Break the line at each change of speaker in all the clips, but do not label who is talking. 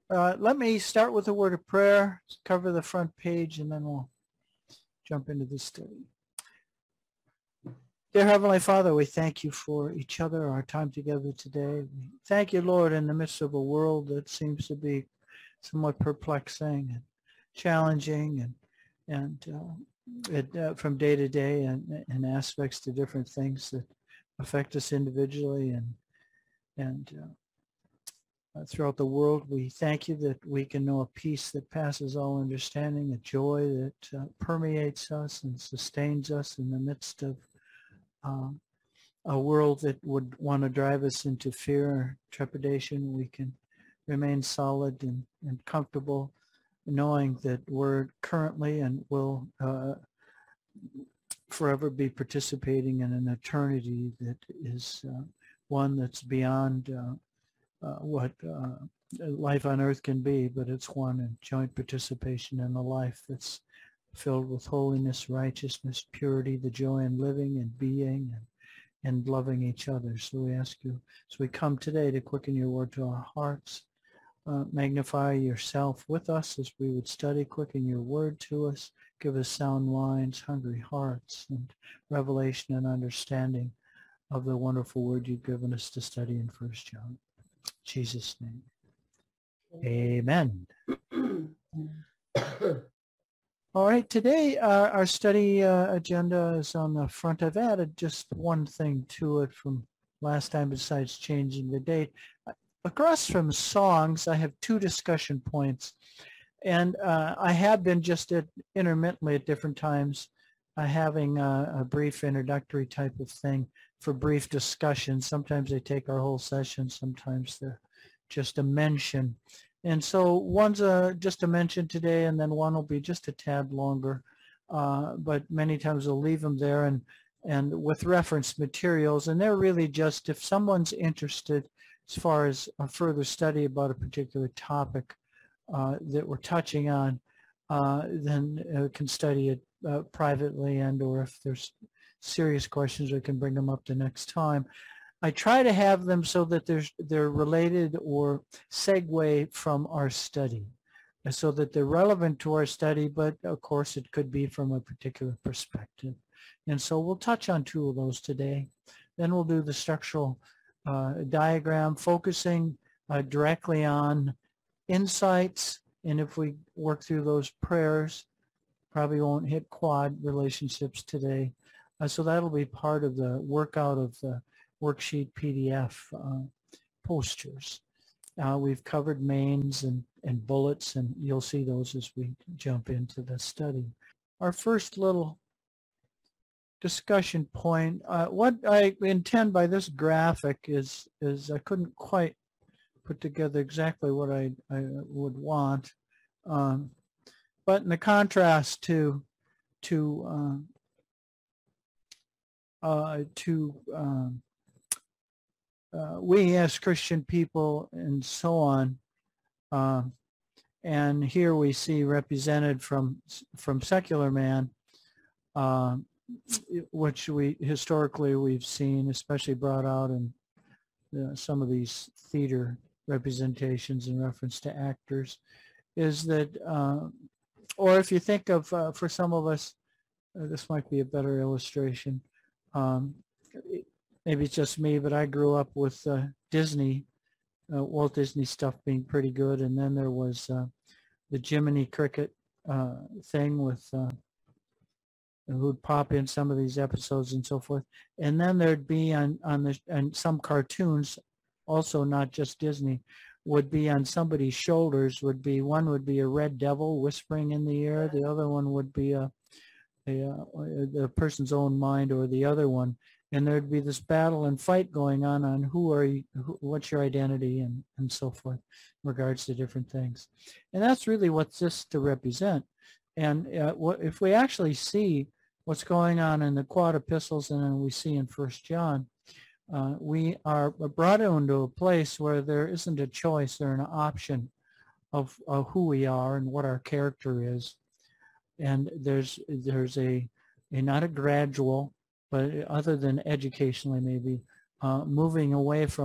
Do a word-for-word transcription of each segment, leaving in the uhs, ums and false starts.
Uh, let me start with a word of prayer, cover the front page, and then we'll jump into the study. Dear Heavenly Father, we thank you for each other, our time together today. We thank you, Lord, in the midst of a world that seems to be somewhat perplexing and challenging and and uh, it, uh, from day to day and, and aspects to different things that affect us individually and and uh, uh, throughout the world. We thank you that we can know a peace that passes all understanding, a joy that uh, permeates us and sustains us in the midst of um, a world that would want to drive us into fear or trepidation. We can remain solid and, and comfortable knowing that we're currently and will uh, forever be participating in an eternity that is uh, one that's beyond uh, uh, what uh, life on earth can be, but it's one in joint participation in a life that's filled with holiness, righteousness, purity, the joy in living and being and, and loving each other. So we ask you, as we come today to quicken your word to our hearts, uh, magnify yourself with us as we would study, quicken your word to us, give us sound minds, hungry hearts, and revelation and understanding of the wonderful word you've given us to study in First John. In Jesus' name, amen. All right, today uh, our study uh, agenda is on the front. I've added just one thing to it from last time besides changing the date. Across from songs, I have two discussion points, and uh, I have been just at, intermittently at different times uh, having a, a brief introductory type of thing for brief discussion. Sometimes they take our whole session, sometimes they're just a mention. And so one's a, just a mention today, and then one will be just a tad longer. Uh, but many times we'll leave them there and, and with reference materials. And they're really just if someone's interested as far as a further study about a particular topic uh, that we're touching on, uh, then uh, can study it uh, privately, and or if there's serious questions, we can bring them up the next time. I try to have them so that there's, they're related or segue from our study, so that they're relevant to our study, but of course it could be from a particular perspective. And so we'll touch on two of those today. Then we'll do the structural uh, diagram, focusing uh, directly on insights. And if we work through those prayers, probably won't hit quad relationships today. Uh, so that'll be part of the workout of the worksheet P D F uh, posters. Uh, we've covered mains and, and bullets, and you'll see those as we jump into the study. Our first little discussion point, uh, what I intend by this graphic is, is I couldn't quite put together exactly what I, I would want, um, but in the contrast to, to, uh, uh, to um, Uh, we as Christian people and so on, uh, and here we see represented from from secular man, uh, which we historically we've seen, especially brought out in uh, some of these theater representations in reference to actors, is that, uh, or if you think of, uh, for some of us, uh, this might be a better illustration. Um, it, Maybe it's just me, but I grew up with uh, Disney, uh, Walt Disney stuff being pretty good. And then there was uh, the Jiminy Cricket uh, thing with uh, who'd pop in some of these episodes and so forth. And then there'd be on, on the, and some cartoons, also not just Disney, would be on somebody's shoulders, would be, one would be a red devil whispering in the air. The other one would be a, a, a the person's own mind, or the other one. And there'd be this battle and fight going on on who are you, who, what's your identity, and, and so forth in regards to different things. And that's really what's this to represent. And uh, what, if we actually see what's going on in the quad epistles and then we see in First John, uh, we are brought into a place where there isn't a choice or an option of, of who we are and what our character is. And there's, there's a, a not a gradual, but other than educationally maybe, uh, moving away from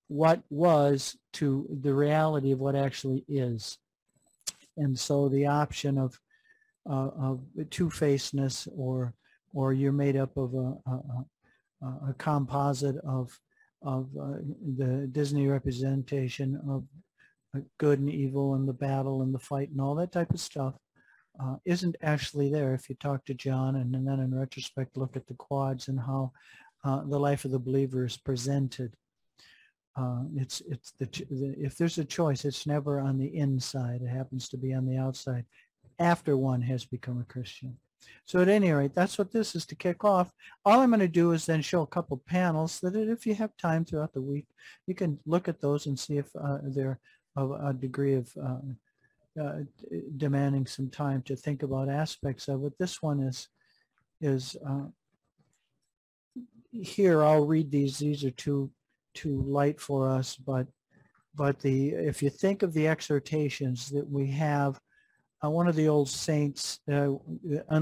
what was to the reality of what actually is. And so the option of uh, of two-facedness, or or you're made up of a, a, a composite of of uh, the Disney representation of good and evil and the battle and the fight and all that type of stuff uh, isn't actually there if you talk to John, and, and then in retrospect look at the quads and how uh, the life of the believer is presented. Uh, it's it's the, the if there's a choice, it's never on the inside. It happens to be on the outside after one has become a Christian. So at any rate, that's what this is to kick off. All I'm going to do is then show a couple panels so that if you have time throughout the week, you can look at those and see if uh, they're of a degree of uh, uh, demanding some time to think about aspects of it. This one is is uh, here. I'll read these. These are too too light for us, but but the if you think of the exhortations that we have, uh, one of the old saints, uh, an,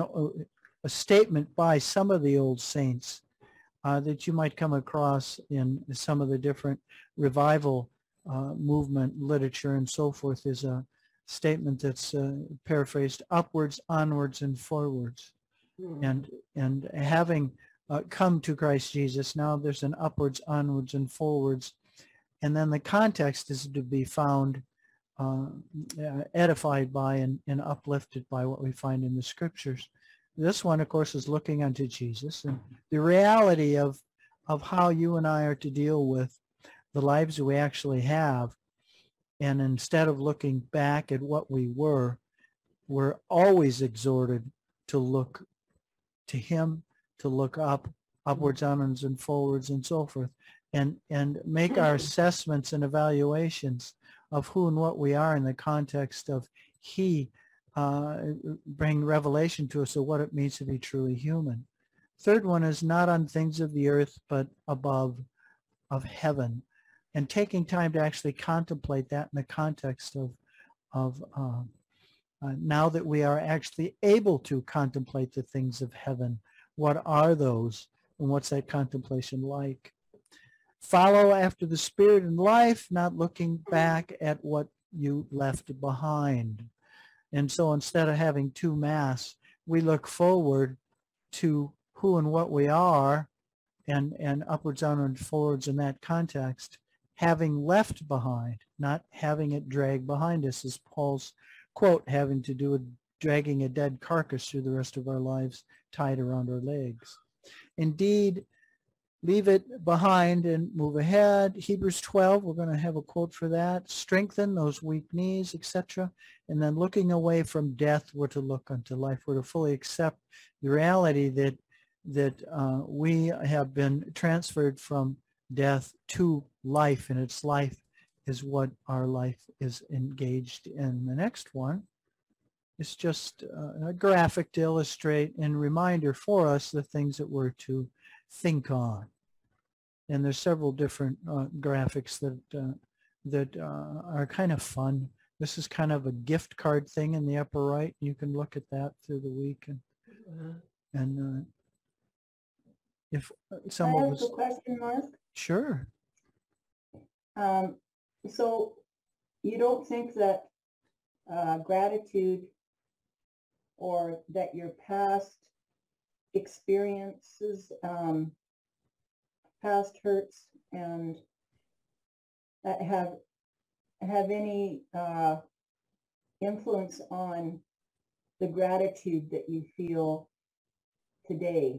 a statement by some of the old saints uh, that you might come across in some of the different revival uh, movement literature and so forth, is a statement that's uh, paraphrased: upwards, onwards, and forwards. Mm-hmm. And and having uh, come to Christ Jesus, now there's an upwards, onwards, and forwards, and then the context is to be found uh, edified by and, and uplifted by what we find in the scriptures. This one, of course, is looking unto Jesus and the reality of of how you and I are to deal with the lives that we actually have. And instead of looking back at what we were, we're always exhorted to look to him, to look up, upwards, onwards, and forwards, and so forth, and and make our assessments and evaluations of who and what we are in the context of he uh, bring revelation to us of what it means to be truly human. Third one is not on things of the earth, but above, of heaven, and taking time to actually contemplate that in the context of of uh, uh, now that we are actually able to contemplate the things of heaven. What are those, and what's that contemplation like? Follow after the Spirit and life, not looking back at what you left behind. And so instead of having two mass, we look forward to who and what we are, and, and upwards, onwards, forwards in that context, having left behind, not having it drag behind us, as Paul's quote having to do with dragging a dead carcass through the rest of our lives tied around our legs. Indeed, leave it behind and move ahead. Hebrews twelve, we're going to have a quote for that. Strengthen those weak knees, et cetera. And then looking away from death, we're to look unto life. We're to fully accept the reality that that uh, we have been transferred from death to life, and its life is what our life is engaged in. The next one is just uh, a graphic to illustrate and reminder for us the things that we're to think on. And there's several different uh, graphics that uh, that uh, are kind of fun. This is kind of a gift card thing in the upper right. You can look at that through the week, and uh, and uh, if some
I
of
have
us,
a question, Mark.
Sure.
Um, so you don't think that uh, gratitude, or that your past experiences, um, past hurts, and uh, have have any uh, influence on the gratitude that you feel today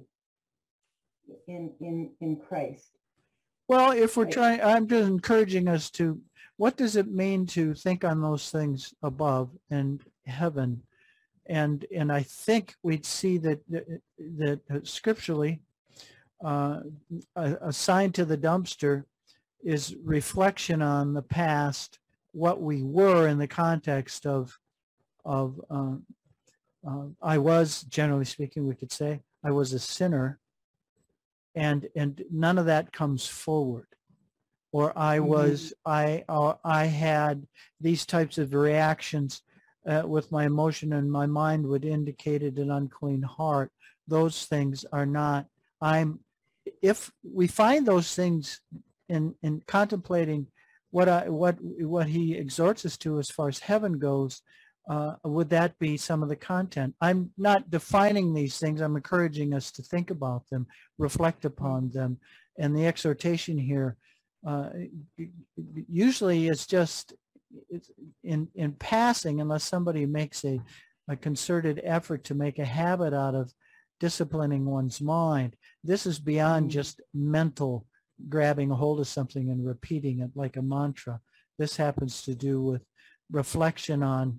in in in Christ?
Well, if we're trying, I'm just encouraging us to, what does it mean to think on those things above in heaven? And and I think we'd see that that, that scripturally, uh, assigned to the dumpster is reflection on the past, what we were in the context of of uh, uh, I was, generally speaking, we could say I was a sinner. And and none of that comes forward, or I was mm-hmm. I uh, I had these types of reactions uh, with my emotion, and my mind would indicate an unclean heart. Those things are not. I'm. If we find those things in, in contemplating what I, what, what he exhorts us to as far as heaven goes, uh, would that be some of the content? I'm not defining these things. I'm encouraging us to think about them, reflect upon them. And the exhortation here uh, usually is just it's in, in passing, unless somebody makes a, a concerted effort to make a habit out of disciplining one's mind. This is beyond just mental grabbing a hold of something and repeating it like a mantra. This happens to do with reflection on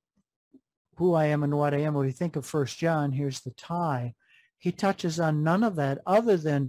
who I am and what I am. When we think of First John, here's the tie. He touches on none of that other than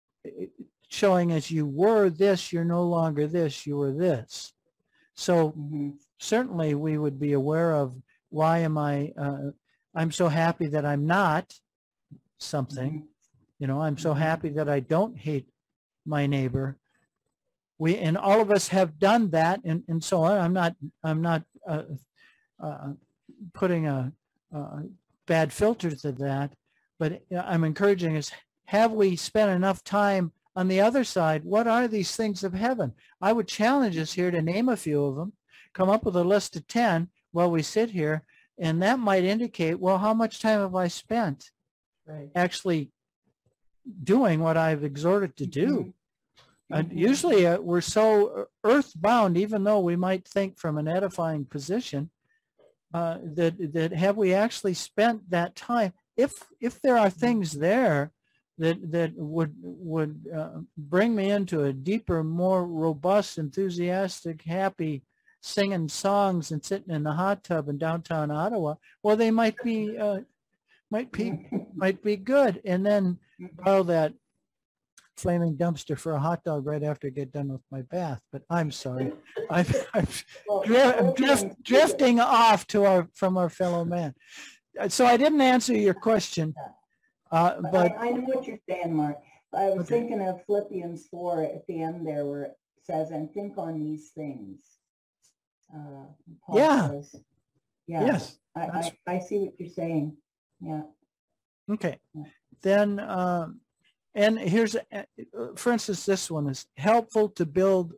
showing as you were this, you're no longer this, you were this. So mm-hmm. certainly we would be aware of why am I, uh, I'm so happy that I'm not something. Mm-hmm. You know, I'm so mm-hmm. happy that I don't hate my neighbor. We, and all of us have done that and, and so on. I'm not, I'm not uh, uh, putting a, a bad filter to that, but I'm encouraging us, have we spent enough time on the other side? What are these things of heaven? I would challenge us here to name a few of them, come up with a list of ten while we sit here, and that might indicate, well, how much time have I spent right. actually doing what I've exhorted to do? Mm-hmm. And mm-hmm. usually uh, we're so earthbound, even though we might think from an edifying position, uh, that that have we actually spent that time? If if there are things there that that would would uh, bring me into a deeper, more robust, enthusiastic, happy, singing songs and sitting in the hot tub in downtown Ottawa, well, they might be uh, might be might be good. And then borrow that flaming dumpster for a hot dog right after I get done with my bath. But I'm sorry, I'm, I'm, I'm drift, drifting off to our from our fellow man. So I didn't answer your question. Uh, but
I, I know what you're saying, Mark. I was okay. thinking of Philippians four at the end there, where it says, "And think on these things." Uh, Paul
yeah.
Says, yeah. Yes. I, I, I see what you're saying. Yeah.
Okay. Yeah. Then, um, and here's, uh, for instance, this one is helpful to build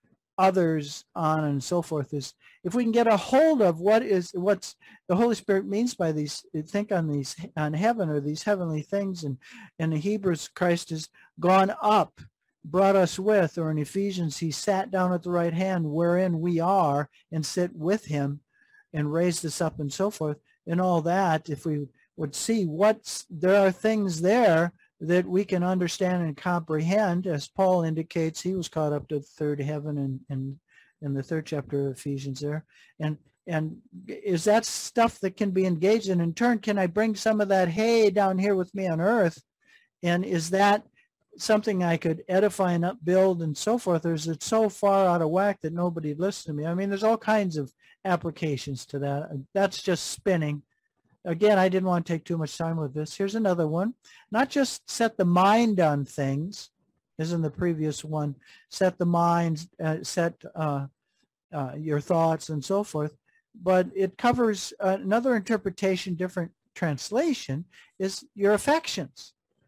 others on and so forth. Is if we can get a hold of what is what's the Holy Spirit means by these, think on these on heaven or these heavenly things, and in the Hebrews, Christ has gone up, brought us with, or in Ephesians, he sat down at the right hand wherein we are and sit with him and raised us up and so forth, and all that. If we would see what's there are things there that we can understand and comprehend, as Paul indicates, he was caught up to the third heaven in, in, in the third chapter of Ephesians there. And and is that stuff that can be engaged in? In turn, can I bring some of that hay down here with me on earth? And is that something I could edify and upbuild and so forth, or is it so far out of whack that nobody'd listen to me? I mean, there's all kinds of applications to that. That's just spinning. Again, I didn't want to take too much time with this. Here's another one. Not just set the mind on things, as in the previous one, set the mind, uh, set uh, uh, your thoughts and so forth, but it covers uh, another interpretation, different translation, is your affections.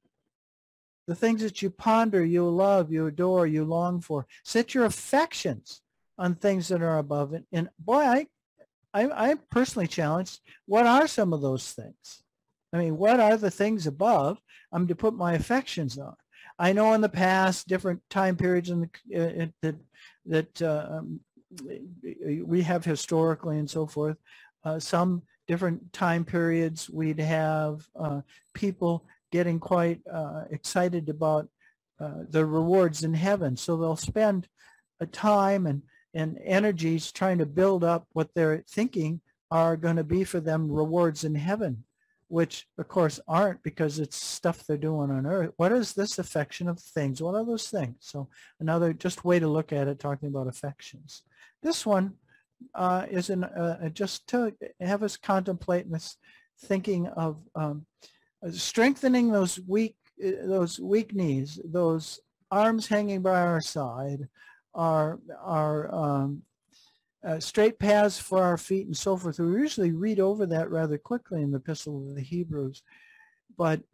The things that you ponder, you love, you adore, you long for. Set your affections on things that are above it. And boy, I I, I'm personally challenged. What are some of those things? I mean, what are the things above I'm to put my affections on? I know in the past, different time periods in the, uh, that that uh, um, we have historically and so forth, uh, some different time periods we'd have uh, people getting quite uh, excited about uh, the rewards in heaven. So they'll spend a time and and energies trying to build up what they're thinking are going to be for them rewards in heaven, which of course aren't, because it's stuff they're doing on earth. What is this affection of things? What are those things? So another just way to look at it, talking about affections. This one uh, is an, uh, just to have us contemplate this thinking of um, strengthening those weak, those weak knees, those arms hanging by our side, our, our um, uh, straight paths for our feet and so forth. We usually read over that rather quickly in the Epistle of the Hebrews, but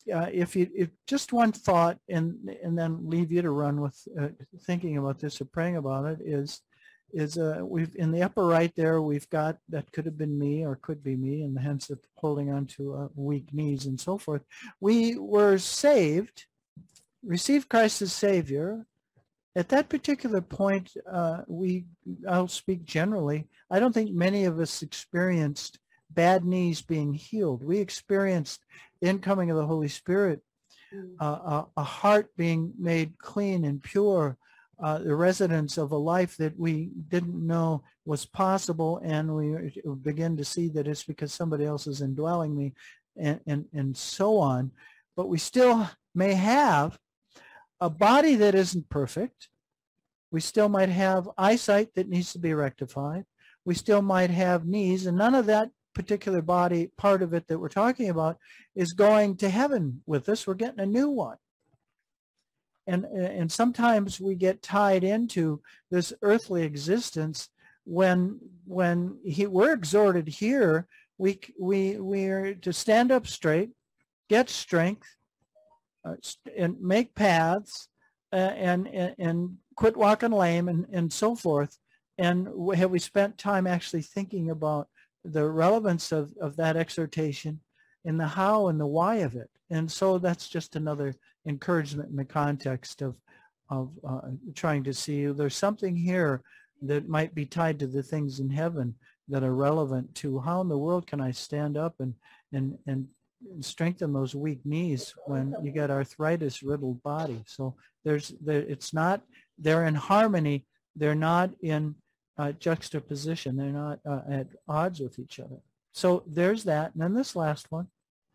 uh, if you if just one thought, and and then leave you to run with uh, thinking about this or praying about it, is is uh, we've in the upper right there, we've got that could have been me or could be me, and hence of holding on to uh, weak knees and so forth. We were saved, received Christ as Savior. At that particular point, uh, we, I'll speak generally, I don't think many of us experienced bad knees being healed. We experienced the incoming of the Holy Spirit, uh, a, a heart being made clean and pure, uh, the residence of a life that we didn't know was possible, and we begin to see that it's because somebody else is indwelling me, and, and, and so on. But we still may have a body that isn't perfect. We still might have eyesight that needs to be rectified. We still might have knees, and none of that particular body part of it that we're talking about is going to heaven with us. We're getting a new one. And, and sometimes we get tied into this earthly existence when, when he, we're exhorted here, we, we, we're to stand up straight, get strength, uh, and make paths, uh, and, and, and quit walking lame, and, and so forth. And have we spent time actually thinking about the relevance of, of that exhortation and the how and the why of it? And so that's just another encouragement in the context of, of uh, trying to see there's something here that might be tied to the things in heaven that are relevant to how in the world can I stand up and, and, and strengthen those weak knees when you get arthritis riddled body. So there's there, it's not, they're in harmony. They're not in uh, juxtaposition. They're not uh, at odds with each other. So there's that. And then this last one,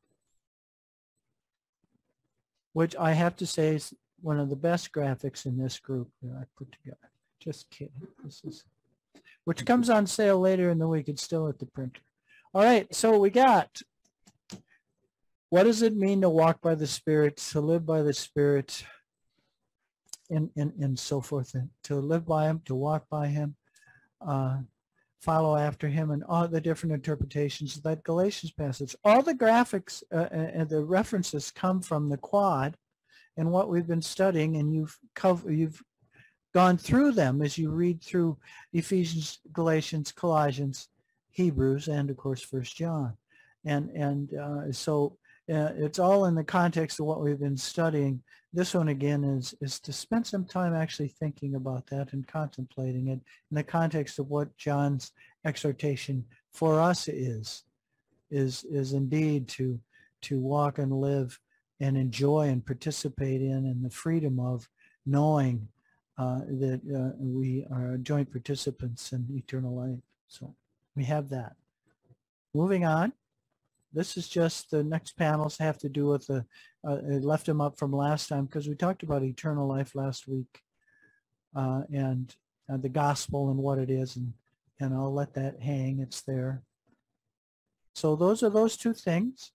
which I have to say is one of the best graphics in this group that I put together. Just kidding. This is, which comes on sale later in the week. It's still at the printer. All right, so we got, what does it mean to walk by the Spirit, to live by the Spirit, and, and, and so forth, and to live by Him, to walk by Him, uh, follow after Him, and all the different interpretations of that Galatians passage. All the graphics uh, and the references come from the quad and what we've been studying, and you've covered, you've gone through them as you read through Ephesians, Galatians, Colossians, Hebrews, and of course First John. And, and uh, so uh, it's all in the context of what we've been studying. This one again is, is to spend some time actually thinking about that and contemplating it in the context of what John's exhortation for us is, is, is indeed to, to walk and live and enjoy and participate in, and the freedom of knowing uh, that uh, we are joint participants in eternal life. So we have that. Moving on. This is just the next panels have to do with the, uh, I left them up from last time because we talked about eternal life last week, uh, and uh, the gospel and what it is, and, and I'll let that hang. It's there. So those are those two things.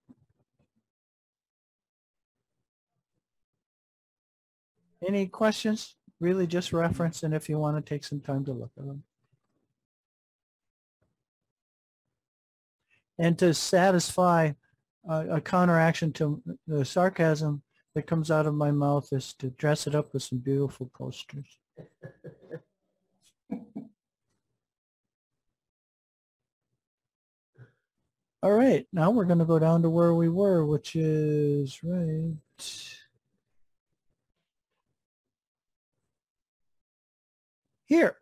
Any questions? Really just reference, and if you want to take some time to look at them. And to satisfy uh, a counteraction to the sarcasm that comes out of my mouth is to dress it up with some beautiful posters. All right, now we're going to go down to where we were, which is right here.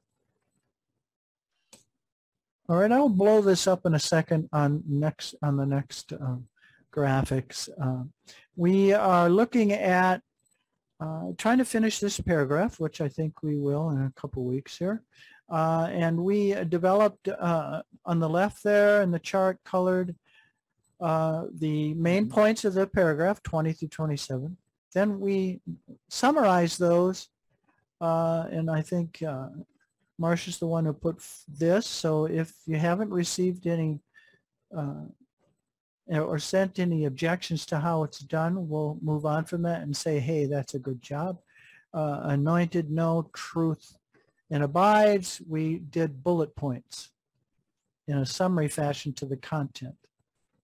All right, I'll blow this up in a second on next on the next um, graphics. Uh, we are looking at uh, trying to finish this paragraph, which I think we will in a couple weeks here. Uh, and we developed uh, on the left there in the chart colored uh, the main points of the paragraph, twenty through twenty-seven. Then we summarize those, uh, and I think uh, Marcia's the one who put this, so if you haven't received any uh, or sent any objections to how it's done, we'll move on from that and say, hey, that's a good job. Uh, anointed, no, truth, and abides, we did bullet points in a summary fashion to the content.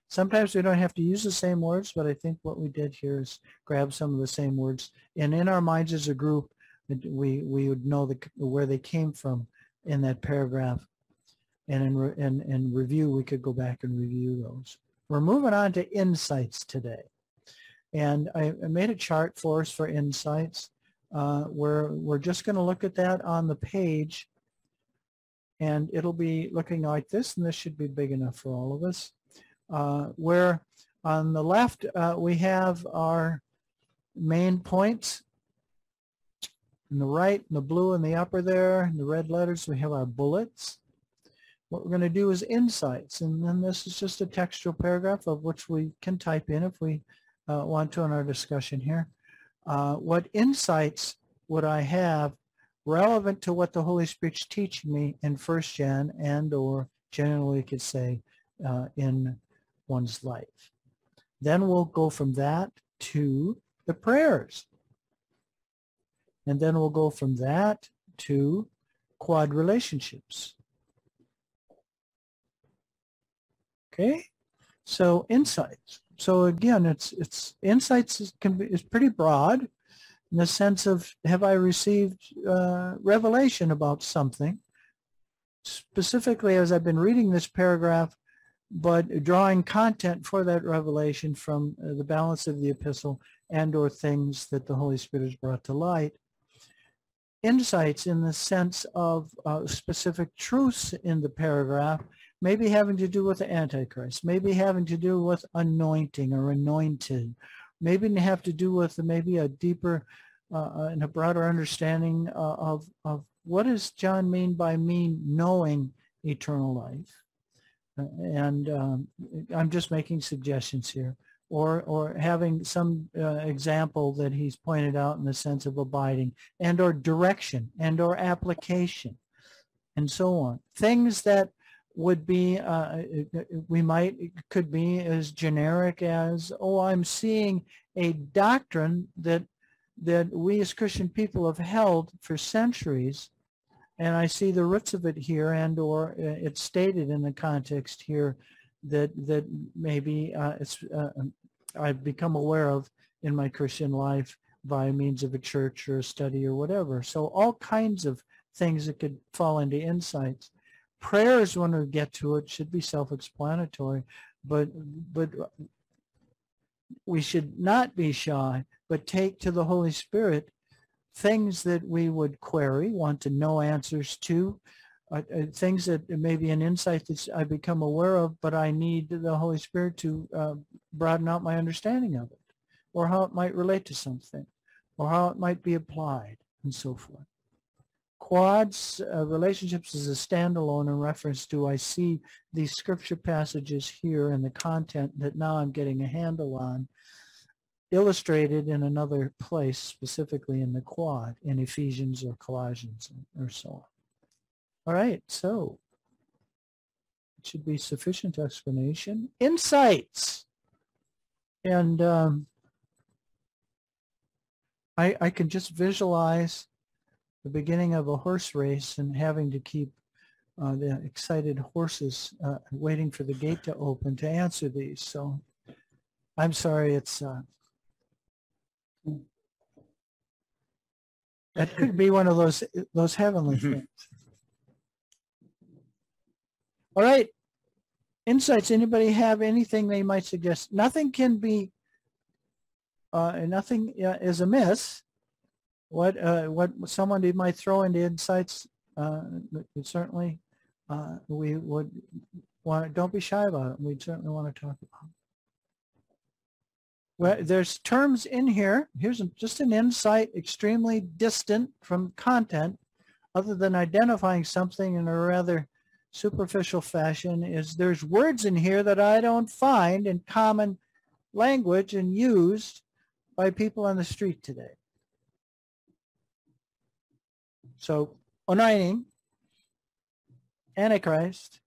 Sometimes we don't have to use the same words, but I think what we did here is grab some of the same words. And in our minds as a group, we, we would know the, where they came from in that paragraph. And in, re, in, in review, we could go back and review those. We're moving on to insights today. And I, I made a chart for us for insights. Uh, where we're just going to look at that on the page. And it'll be looking like this, and this should be big enough for all of us. Uh, where on the left, uh, we have our main points. On the right, in the blue in the upper there, in the red letters, we have our bullets. What we're going to do is insights, and then this is just a textual paragraph of which we can type in if we uh, want to in our discussion here. Uh, what insights would I have relevant to what the Holy Spirit's teaching me in First John, and or generally we could say uh, in one's life? Then we'll go from that to the prayers. And then we'll go from that to quad relationships. Okay, so insights. So again, it's it's insights is, can be, is pretty broad in the sense of, have I received uh, revelation about something? Specifically, as I've been reading this paragraph, but drawing content for that revelation from uh, the balance of the epistle and or things that the Holy Spirit has brought to light. Insights in the sense of uh, specific truths in the paragraph, maybe having to do with the Antichrist, maybe having to do with anointing or anointed, maybe have to do with maybe a deeper uh, and a broader understanding uh, of, of what does John mean by me knowing eternal life. Uh, and um, I'm just making suggestions here. Or, or having some uh, example that he's pointed out in the sense of abiding, and or direction, and or application, and so on. Things that would be, uh, we might, could be as generic as, oh, I'm seeing a doctrine that, that we as Christian people have held for centuries, and I see the roots of it here, and or it's stated in the context here that that maybe uh, it's uh, I've become aware of in my Christian life by means of a church or a study or whatever. So all kinds of things that could fall into insights. Prayers, when we get to it, should be self-explanatory, but but we should not be shy, but take to the Holy Spirit things that we would query, want to know answers to, Uh, uh, things that may be an insight that I become aware of, but I need the Holy Spirit to uh, broaden out my understanding of it, or how it might relate to something, or how it might be applied, and so forth. Quads, uh, relationships is a standalone in reference to, I see these scripture passages here and the content that now I'm getting a handle on, illustrated in another place, specifically in the quad, in Ephesians or Colossians or so on. All right, so it should be sufficient explanation. Insights. And um, I, I can just visualize the beginning of a horse race and having to keep uh, the excited horses uh, waiting for the gate to open to answer these. So I'm sorry, it's... Uh, that could be one of those, those heavenly things. All right, insights. Anybody have anything they might suggest? Nothing can be, uh, nothing uh, is amiss. What uh, what someone might throw into insights, uh, certainly uh, we would want. Don't be shy about it. We'd certainly want to talk about it. Well, there's terms in here. Here's just an insight, extremely distant from content, other than identifying something in a rather superficial fashion, is there's words in here that I don't find in common language and used by people on the street today. So, anointing, Antichrist,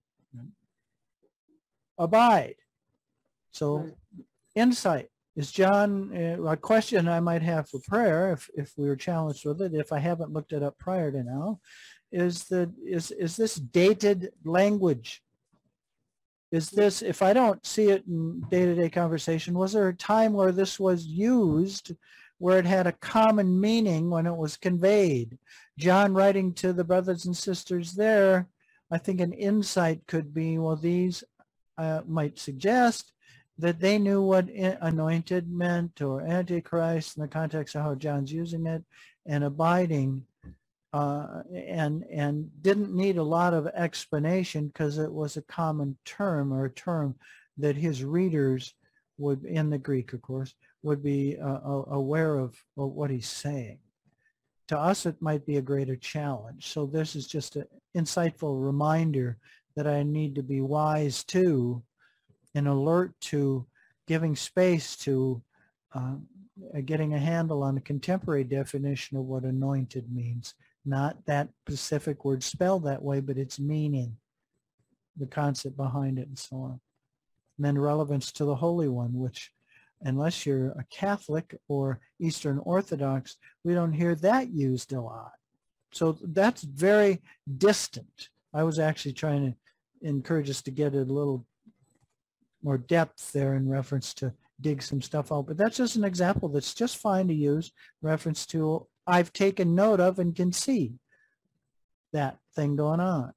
abide. So, insight. Is John, uh, a question I might have for prayer, if, if we were challenged with it, if I haven't looked it up prior to now, is that is is this dated language? is this, if I don't see it in day-to-day conversation, was there a time where this was used, where it had a common meaning when it was conveyed? John writing to the brothers and sisters there, I think an insight could be, well, these uh, might suggest that they knew what anointed meant, or antichrist, in the context of how John's using it, and abiding, uh, and and didn't need a lot of explanation because it was a common term, or a term that his readers would, in the Greek, of course, would be uh, aware of, of what he's saying. To us, it might be a greater challenge. So this is just an insightful reminder that I need to be wise to and alert to, giving space to uh, getting a handle on the contemporary definition of what anointed means. Not that specific word spelled that way, but its meaning, the concept behind it, and so on. And then relevance to the Holy One, which, unless you're a Catholic or Eastern Orthodox, we don't hear that used a lot. So that's very distant. I was actually trying to encourage us to get a little more depth there in reference to dig some stuff out. But that's just an example that's just fine to use, reference to I've taken note of and can see that thing going on.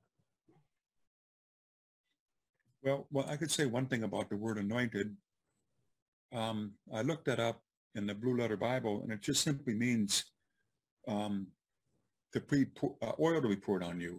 Well, well, I could say one thing about the word anointed. Um, I looked that up in the Blue Letter Bible, and it just simply means um, to pre uh, oil to be poured on you.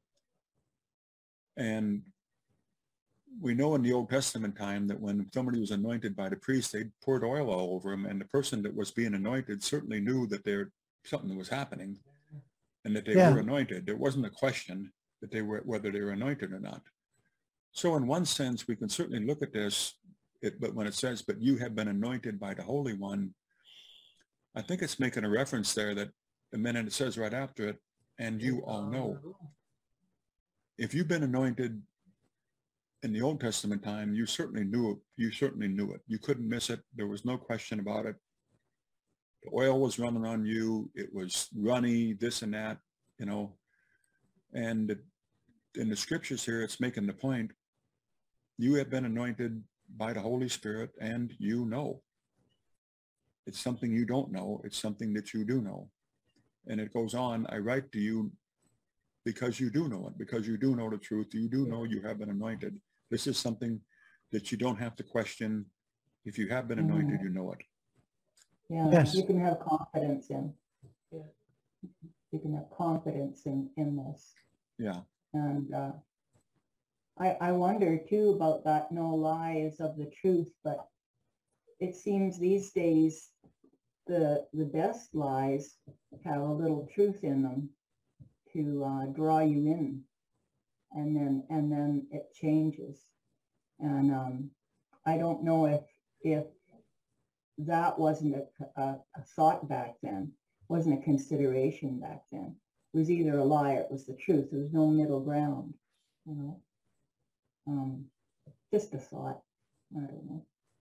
And we know in the Old Testament time that when somebody was anointed by the priest, they poured oil all over him, and the person that was being anointed certainly knew that there something was happening, and that they
yeah.
were anointed. There wasn't a question that they were whether they were anointed or not. So in one sense, we can certainly look at this. It, but when it says, "But you have been anointed by the Holy One," I think it's making a reference there that the minute it says right after it, "and you all know." If you've been anointed in the Old Testament time, you certainly knew it. You certainly knew it. You couldn't miss it. There was no question about it. The oil was running on you. It was runny, this and that, you know. And in the scriptures here, it's making the point, you have been anointed by the Holy Spirit, and you know. It's something you don't know. It's something that you do know. And it goes on, I write to you because you do know it, because you do know the truth. You do know you have been anointed. This is something that you don't have to question. If you have been anointed, you know it.
Yeah,
yes.
You can have confidence in. Yeah. You can have confidence in, in this.
Yeah.
And uh, I, I wonder too about that, no lie is of the truth, but it seems these days the the best lies have a little truth in them to uh, draw you in, and then and then it changes. And um, I don't know if if that wasn't a, a, a thought back then, wasn't a consideration back then. It was either a lie or it was the truth. There was no middle ground, you know. Um, just a thought. I don't know.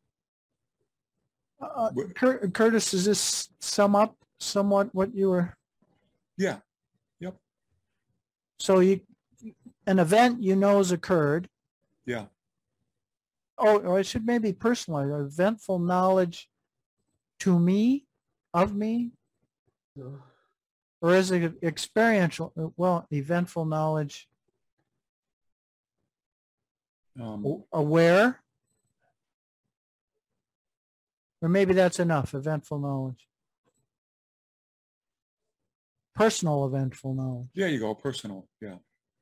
Uh, Cur Curtis, does this sum up somewhat what you were?
Yeah. Yep.
So you, an event you know has occurred.
Yeah.
Oh, or I should maybe personalize eventful knowledge to me, of me, no. Or is it experiential? Well, eventful knowledge.
Um,
aware. Or maybe that's enough, eventful knowledge. Personal eventful knowledge.
There you go, personal, yeah.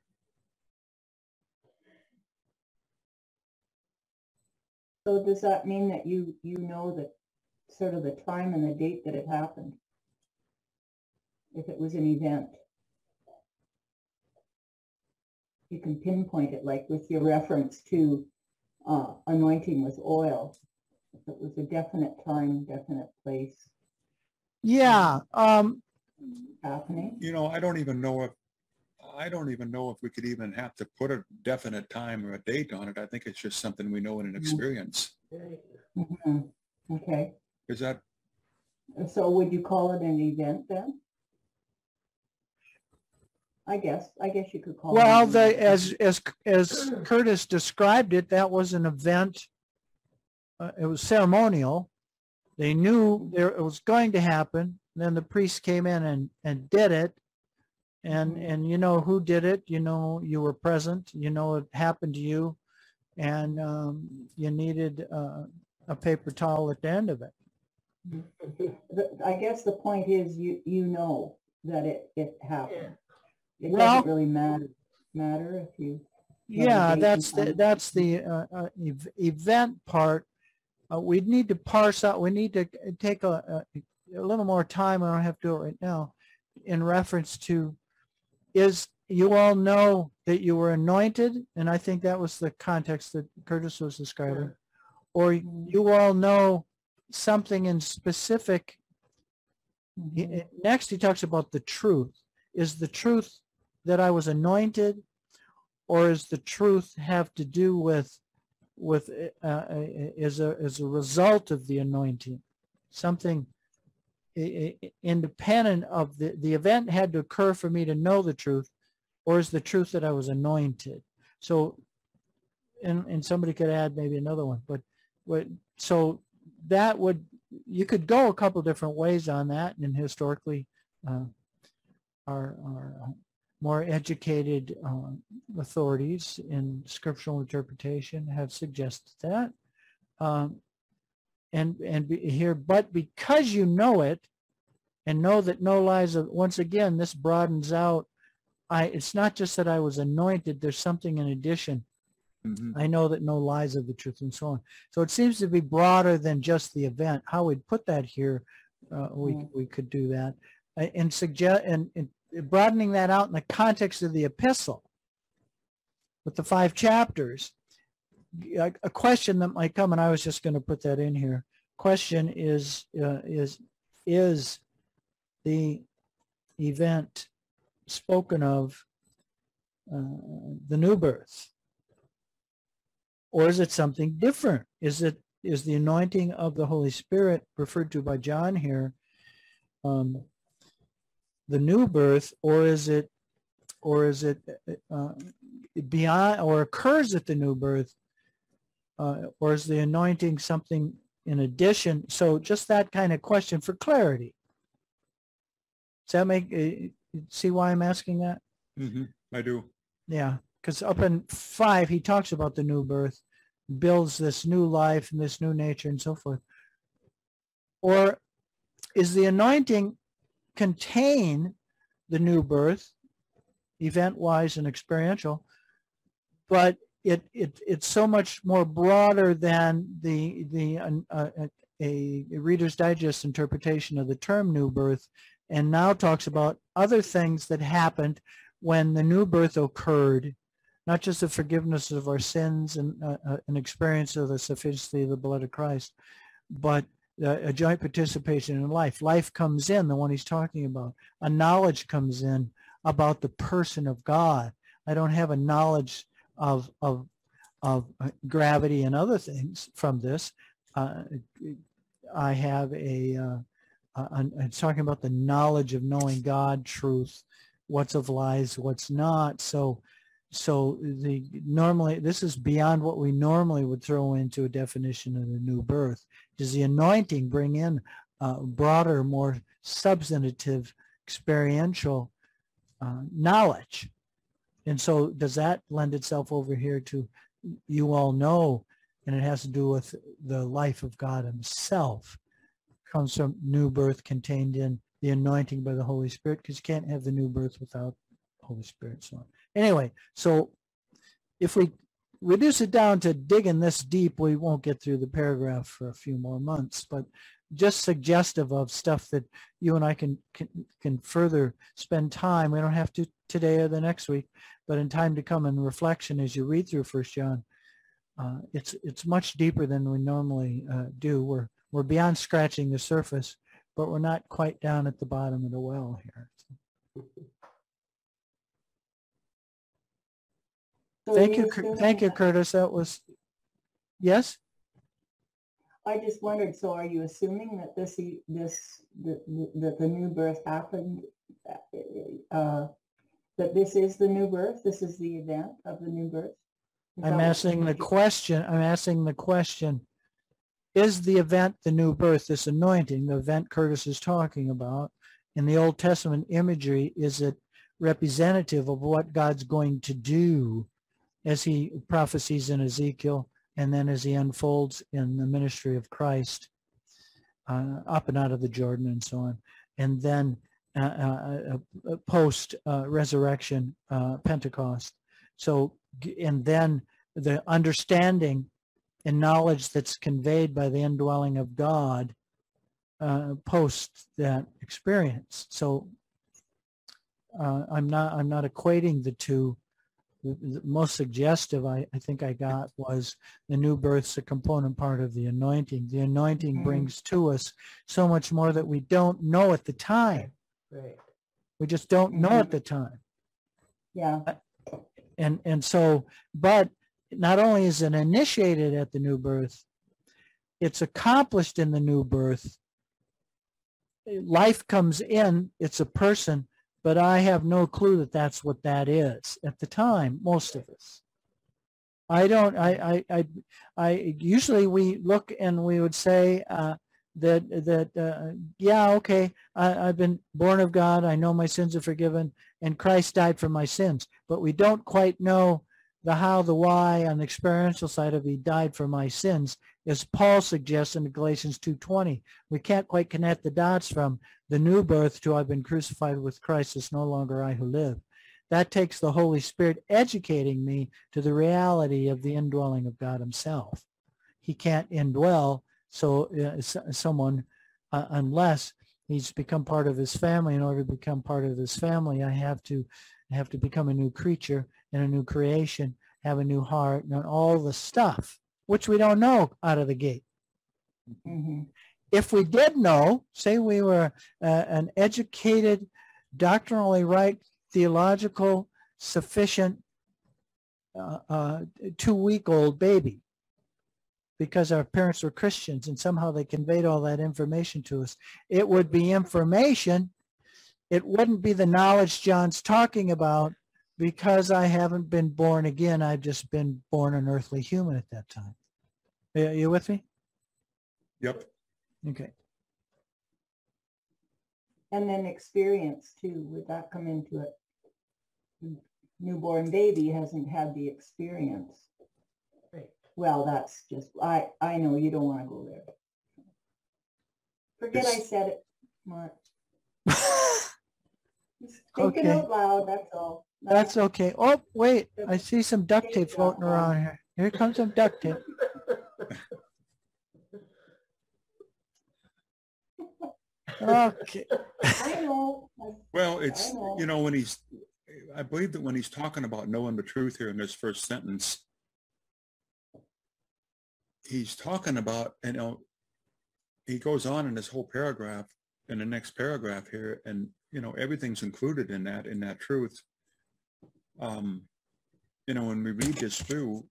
So does that mean that you, you know that sort of the time and the date that it happened? If it was an event? You can pinpoint it, like with your reference to uh, anointing with oil. If it was a definite time, definite place.
Yeah. Um,
happening.
You know, I don't even know if, I don't even know if we could even have to put a definite time or a date on it. I think it's just something we know in an experience.
Mm-hmm. Okay.
Is that?
So would you call it an event then? I guess, I guess you could call
Well,
it.
the, as, as, as Curtis described it, that was an event. Uh, it was ceremonial. They knew there, it was going to happen. Then the priest came in and, and did it. And,
Mhm.
and you know who did it. You know, you were present. You know it happened to you. And um, you needed uh, a paper towel at the end of it.
The- I guess the point is you, you know that it, it happened. It
Well-
doesn't really matter, matter if you. have a
Yeah,
date
that's
and
the,
time.
that's the uh, uh, ev- event part. Uh, we need to parse out, we need to take a, a, a little more time. I don't have to do it right now in reference to, is you all know that you were anointed. And I think that was the context that Curtis was describing. Or
Mhm.
you all know something in specific. He-
Mhm.
Next, he talks about the truth. Is the truth that I was anointed, or is the truth have to do with with uh, uh, as a as a result of the anointing, something i- i- independent of the the event had to occur for me to know the truth, or is the truth that I was anointed? So, and and somebody could add maybe another one, but what so that would, you could go a couple different ways on that, and historically, uh, our our uh, more educated uh, authorities in scriptural interpretation have suggested that. Um, and and be here, but because you know it and know that no lies of, once again, this broadens out. I, it's not just that I was anointed, there's something in addition.
Mhm.
I know that no lies of the truth and so on. So it seems to be broader than just the event. How we'd put that here, uh, we,
Mm.
we could do that. Uh, and suggest, and, and broadening that out in the context of the epistle with the five chapters, a, a question that might come, and I was just going to put that in here. Question is, uh, is, is the event spoken of uh, the new birth? Or is it something different? Is it, is the anointing of the Holy Spirit referred to by John here um, the new birth, or is it, or is it uh, beyond, or occurs at the new birth, uh, or is the anointing something in addition? So just that kind of question for clarity. Does that make, uh, see why I'm asking that?
Mhm. I do.
Yeah, because up in five, he talks about the new birth, builds this new life and this new nature and so forth. Or is the anointing contain the new birth, event-wise and experiential, but it, it it's so much more broader than the the uh, uh, a, a Reader's Digest interpretation of the term new birth, and now talks about other things that happened when the new birth occurred, not just the forgiveness of our sins and uh, uh, an experience of the sufficiency of the blood of Christ, but uh, a joint participation in life. Life comes in, the one he's talking about. A knowledge comes in about the person of God. I don't have a knowledge of of of gravity and other things from this. Uh, I have a, uh, uh, it's talking about the knowledge of knowing God, truth, what's of lies, what's not. So, so the normally, this is beyond what we normally would throw into a definition of the new birth. Does the anointing bring in uh, broader, more substantive, experiential uh, knowledge? And so does that lend itself over here to, you all know, and it has to do with the life of God himself, comes from new birth contained in the anointing by the Holy Spirit, because you can't have the new birth without Holy Spirit. So anyway, so if we reduce it down to digging this deep, we won't get through the paragraph for a few more months, but just suggestive of stuff that you and I can, can, can further spend time. We don't have to today or the next week, but in time to come in reflection as you read through First John. Uh, it's it's much deeper than we normally uh, do. We're we're beyond scratching the surface, but we're not quite down at the bottom of the well here.
So
Thank
you're
you, Cur-
assuming
thank you,
that-
Curtis. That was, yes.
I just wondered, so are you assuming that this, e- this, that the, the new birth happened uh, that this is the new birth? This is the event of the new birth? Is
I'm
that what
asking
you're
the
thinking?
question, I'm asking the question, is the event the new birth, this anointing, the event Curtis is talking about, in the Old Testament imagery, is it representative of what God's going to do as he prophesies in Ezekiel and then as he unfolds in the ministry of Christ uh, up and out of the Jordan and so on, and then uh, uh, uh, post uh, resurrection uh, Pentecost. So, and then the understanding and knowledge that's conveyed by the indwelling of God uh, post that experience. So uh, I'm not I'm not equating the two. The, the most suggestive I, I think I got was the new birth's a component part of the anointing. The anointing
Mhm.
brings to us so much more that we don't know at the time.
Right.
We just don't know
Mhm.
at the time.
Yeah.
And and so, but not only is it initiated at the new birth, it's accomplished in the new birth. Life comes in, it's a person, but I have no clue that that's what that is at the time, most of us. I don't, I, I, I, I usually we look and we would say uh, that, that uh, yeah, okay, I, I've been born of God, I know my sins are forgiven, and Christ died for my sins. But we don't quite know the how, the why on the experiential side of he died for my sins, as Paul suggests in Galatians two twenty. We can't quite connect the dots from the new birth to I've been crucified with Christ, it's no longer I who live. That takes the Holy Spirit educating me to the reality of the indwelling of God himself. He can't indwell so uh, someone uh, unless he's become part of his family. In order to become part of his family, I have to I have to become a new creature and a new creation, have a new heart, and all the stuff, which we don't know out of the gate.
Mhm.
If we did know, say we were uh, an educated, doctrinally right, theological, sufficient uh, uh, two-week-old baby, because our parents were Christians and somehow they conveyed all that information to us, it would be information. It wouldn't be the knowledge John's talking about, because I haven't been born again. I've just been born an earthly human at that time. Are you with me?
Yep.
Okay.
And then experience too, would that come into it? Newborn baby hasn't had the experience. Right. Well, that's just, I, I know you don't want to go there. Forget I
It's-
said it, Mark. Just thinking
Okay.
out loud, that's all. No.
That's okay. Oh, wait. I see some duct tape floating around here. Here comes some duct tape. Okay.
I know. I-
Well, it's,
I know.
you know, when he's, I believe that when he's talking about knowing the truth here in this first sentence, he's talking about, you know, he goes on in this whole paragraph, in the next paragraph here, and, you know, everything's included in that, in that truth. Um, you know, when we read this through,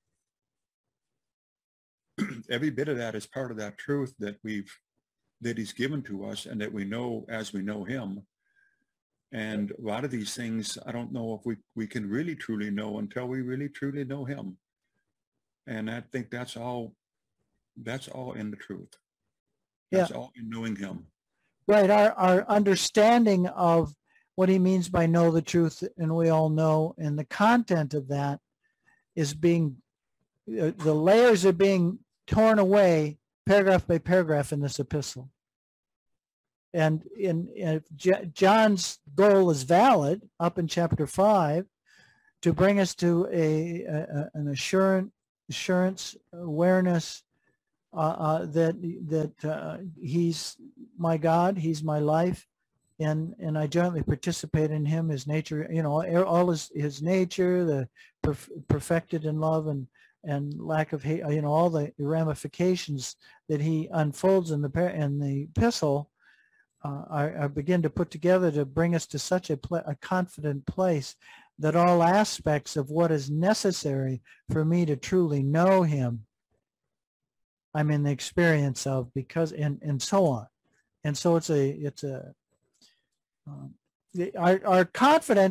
every bit of that is part of that truth that we've, that he's given to us and that we know as we know him. And a lot of these things, I don't know if we, we can really truly know until we really truly know him. And I think that's all, that's all in the truth. That's
Yeah.
all in knowing him.
Right. Our, our understanding of what he means by know the truth, and we all know, and the content of that is being, uh, the layers are being torn away paragraph by paragraph in this epistle. And in, in J- John's goal is valid up in chapter five to bring us to a, a an assurance, assurance, awareness uh, uh, that that uh, he's my God, he's my life, and and I jointly participate in him, his nature, you know, all his his nature, the perf- perfected in love and and lack of hate, you know, all the ramifications that he unfolds in the in the epistle. Uh, I, I begin to put together to bring us to such a, pl- a confident place that all aspects of what is necessary for me to truly know him, I'm in the experience of, because, and, and so on. And so it's a, it's a, um, the, our, our confidence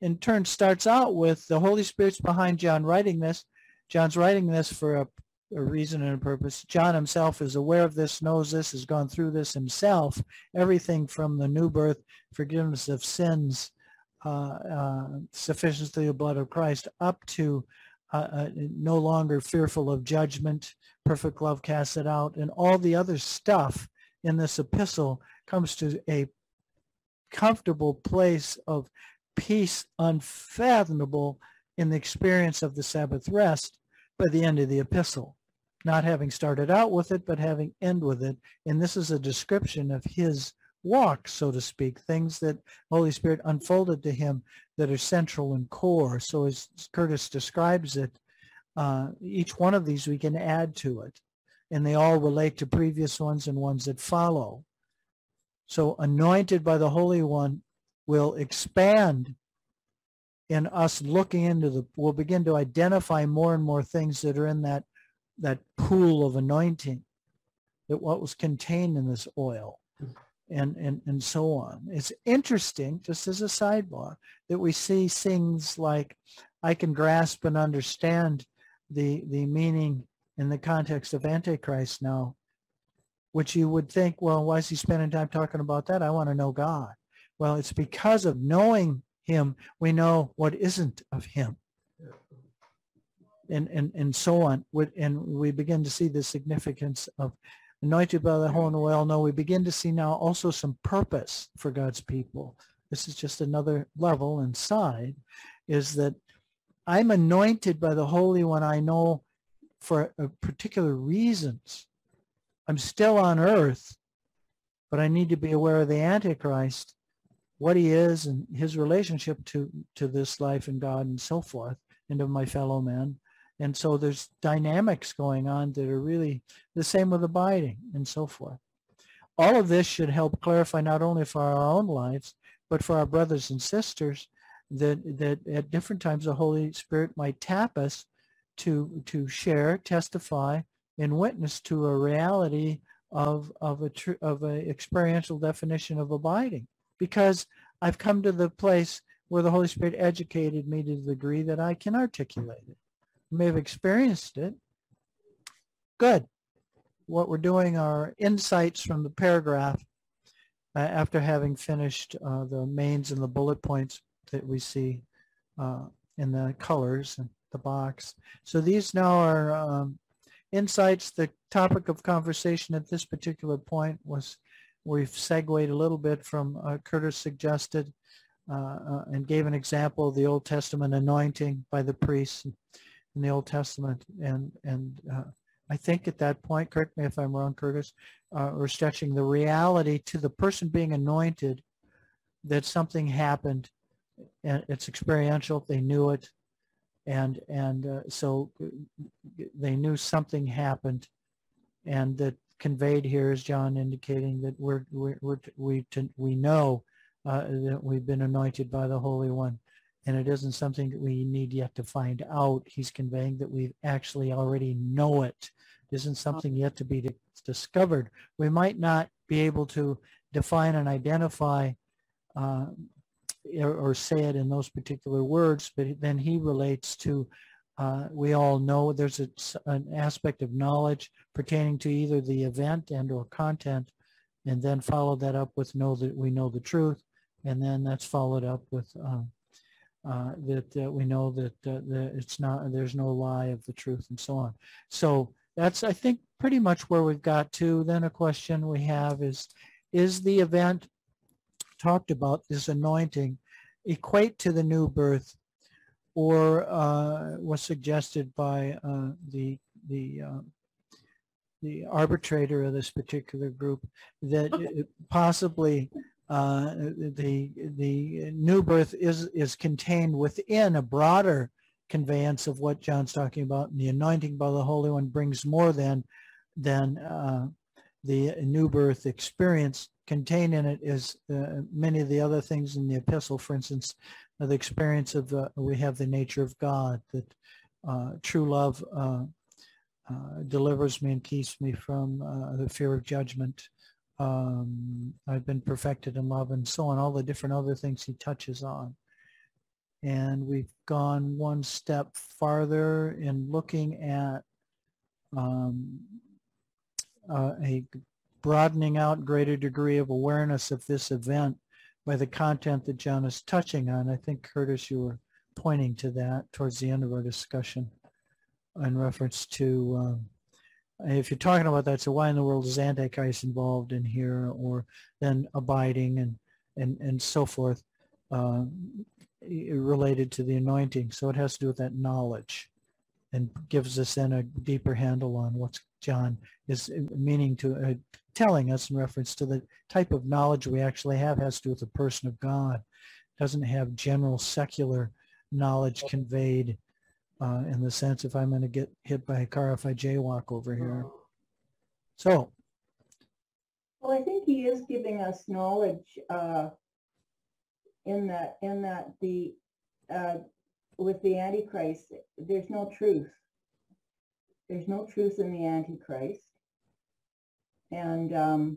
in turn starts out with the Holy Spirit's behind John writing this. John's writing this for a, a reason and a purpose. John himself is aware of this, knows this, has gone through this himself. Everything from the new birth, forgiveness of sins, uh, uh, sufficiency of the blood of Christ, up to uh, uh, no longer fearful of judgment, perfect love casts it out, and all the other stuff in this epistle comes to a comfortable place of peace unfathomable in the experience of the Sabbath rest by the end of the epistle, not having started out with it, but having end with it. And this is a description of his walk, so to speak, things that Holy Spirit unfolded to him that are central and core. So as Curtis describes it, uh, each one of these we can add to it, and they all relate to previous ones and ones that follow. So anointed by the Holy One will expand in us looking into the, we'll begin to identify more and more things that are in that, that pool of anointing, that what was contained in this oil, and, and, and so on. It's interesting, just as a sidebar, that we see things like, I can grasp and understand the, the meaning in the context of Antichrist now, which you would think, well, why is he spending time talking about that? I want to know God. Well, it's because of knowing him, we know what isn't of him. And, and, and so on. And we begin to see the significance of anointed by the Holy Oil. No, we begin to see now also some purpose for God's people. This is just another level and side, is that I'm anointed by the Holy One, I know, for a particular reasons. I'm still on earth, but I need to be aware of the Antichrist, what he is and his relationship to, to this life and God and so forth, and of my fellow men. And so there's dynamics going on that are really the same with abiding and so forth. All of this should help clarify not only for our own lives, but for our brothers and sisters, that, that at different times the Holy Spirit might tap us to, to share, testify, and witness to a reality of, of, a tr of a experiential definition of abiding. Because I've come to the place where the Holy Spirit educated me to the degree that I can articulate it. I may have experienced it. Good. What we're doing are insights from the paragraph uh, after having finished uh, the mains and the bullet points that we see uh, in the colors and the box. So these now are um, insights. The topic of conversation at this particular point was, we've segued a little bit from uh, Curtis suggested uh, uh, and gave an example of the Old Testament anointing by the priests in the Old Testament. And, and uh, I think at that point, correct me if I'm wrong, Curtis, uh, we're stretching the reality to the person being anointed that something happened, and it's experiential, they knew it, and, and uh, so they knew something happened, and that conveyed here is John indicating that we're, we're, we're we we know uh, that we've been anointed by the Holy One, and it isn't something that we need yet to find out. He's conveying that we actually already know it. It isn't something yet to be discovered. We might not be able to define and identify uh, or, or say it in those particular words, but then he relates to Uh, we all know there's a, an aspect of knowledge pertaining to either the event and or content, and then follow that up with know that we know the truth, and then that's followed up with uh, uh, that uh, we know that uh, the, it's not, there's no lie of the truth, and so on. So that's, I think, pretty much where we've got to. Then a question we have is, is the event talked about, this anointing, equate to the new birth, or uh, was suggested by uh, the the uh, the arbitrator of this particular group that possibly uh, the the new birth is is contained within a broader conveyance of what John's talking about, and the anointing by the Holy One brings more than than uh, the new birth experience. Contained in it is uh, many of the other things in the epistle, for instance, uh, the experience of uh, we have the nature of God, that uh, true love uh, uh, delivers me and keeps me from uh, the fear of judgment. Um, I've been perfected in love, and so on, all the different other things he touches on. And we've gone one step farther in looking at um, uh, a broadening out greater degree of awareness of this event by the content that John is touching on. I think, Curtis, you were pointing to that towards the end of our discussion in reference to, um, if you're talking about that, so why in the world is Antichrist involved in here, or then abiding and, and, and so forth, uh, related to the anointing. So it has to do with that knowledge, and gives us then a deeper handle on what John is meaning to, uh, telling us in reference to the type of knowledge we actually have. Has to do with the person of God. It doesn't have general secular knowledge conveyed uh, in the sense, if I'm going to get hit by a car if I jaywalk over here. So.
Well, I think he is giving us knowledge uh, in that, in that the, uh, with the Antichrist, there's no truth. There's no truth in the Antichrist. And um,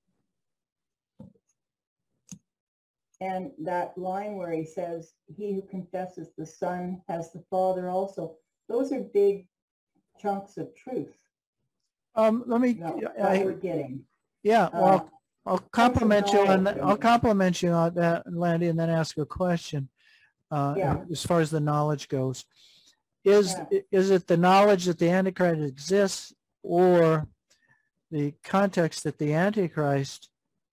and that line where he says, he who confesses the Son has the Father also, those are big chunks of truth.
Um, let me,
that,
I,
that we're getting.
Yeah, well,
uh,
I'll compliment you on that. I'll compliment you on that, Landy, and then ask a question. Uh,
yeah.
As far as the knowledge goes, is
yeah.
is it the knowledge that the Antichrist exists, or the context that the Antichrist,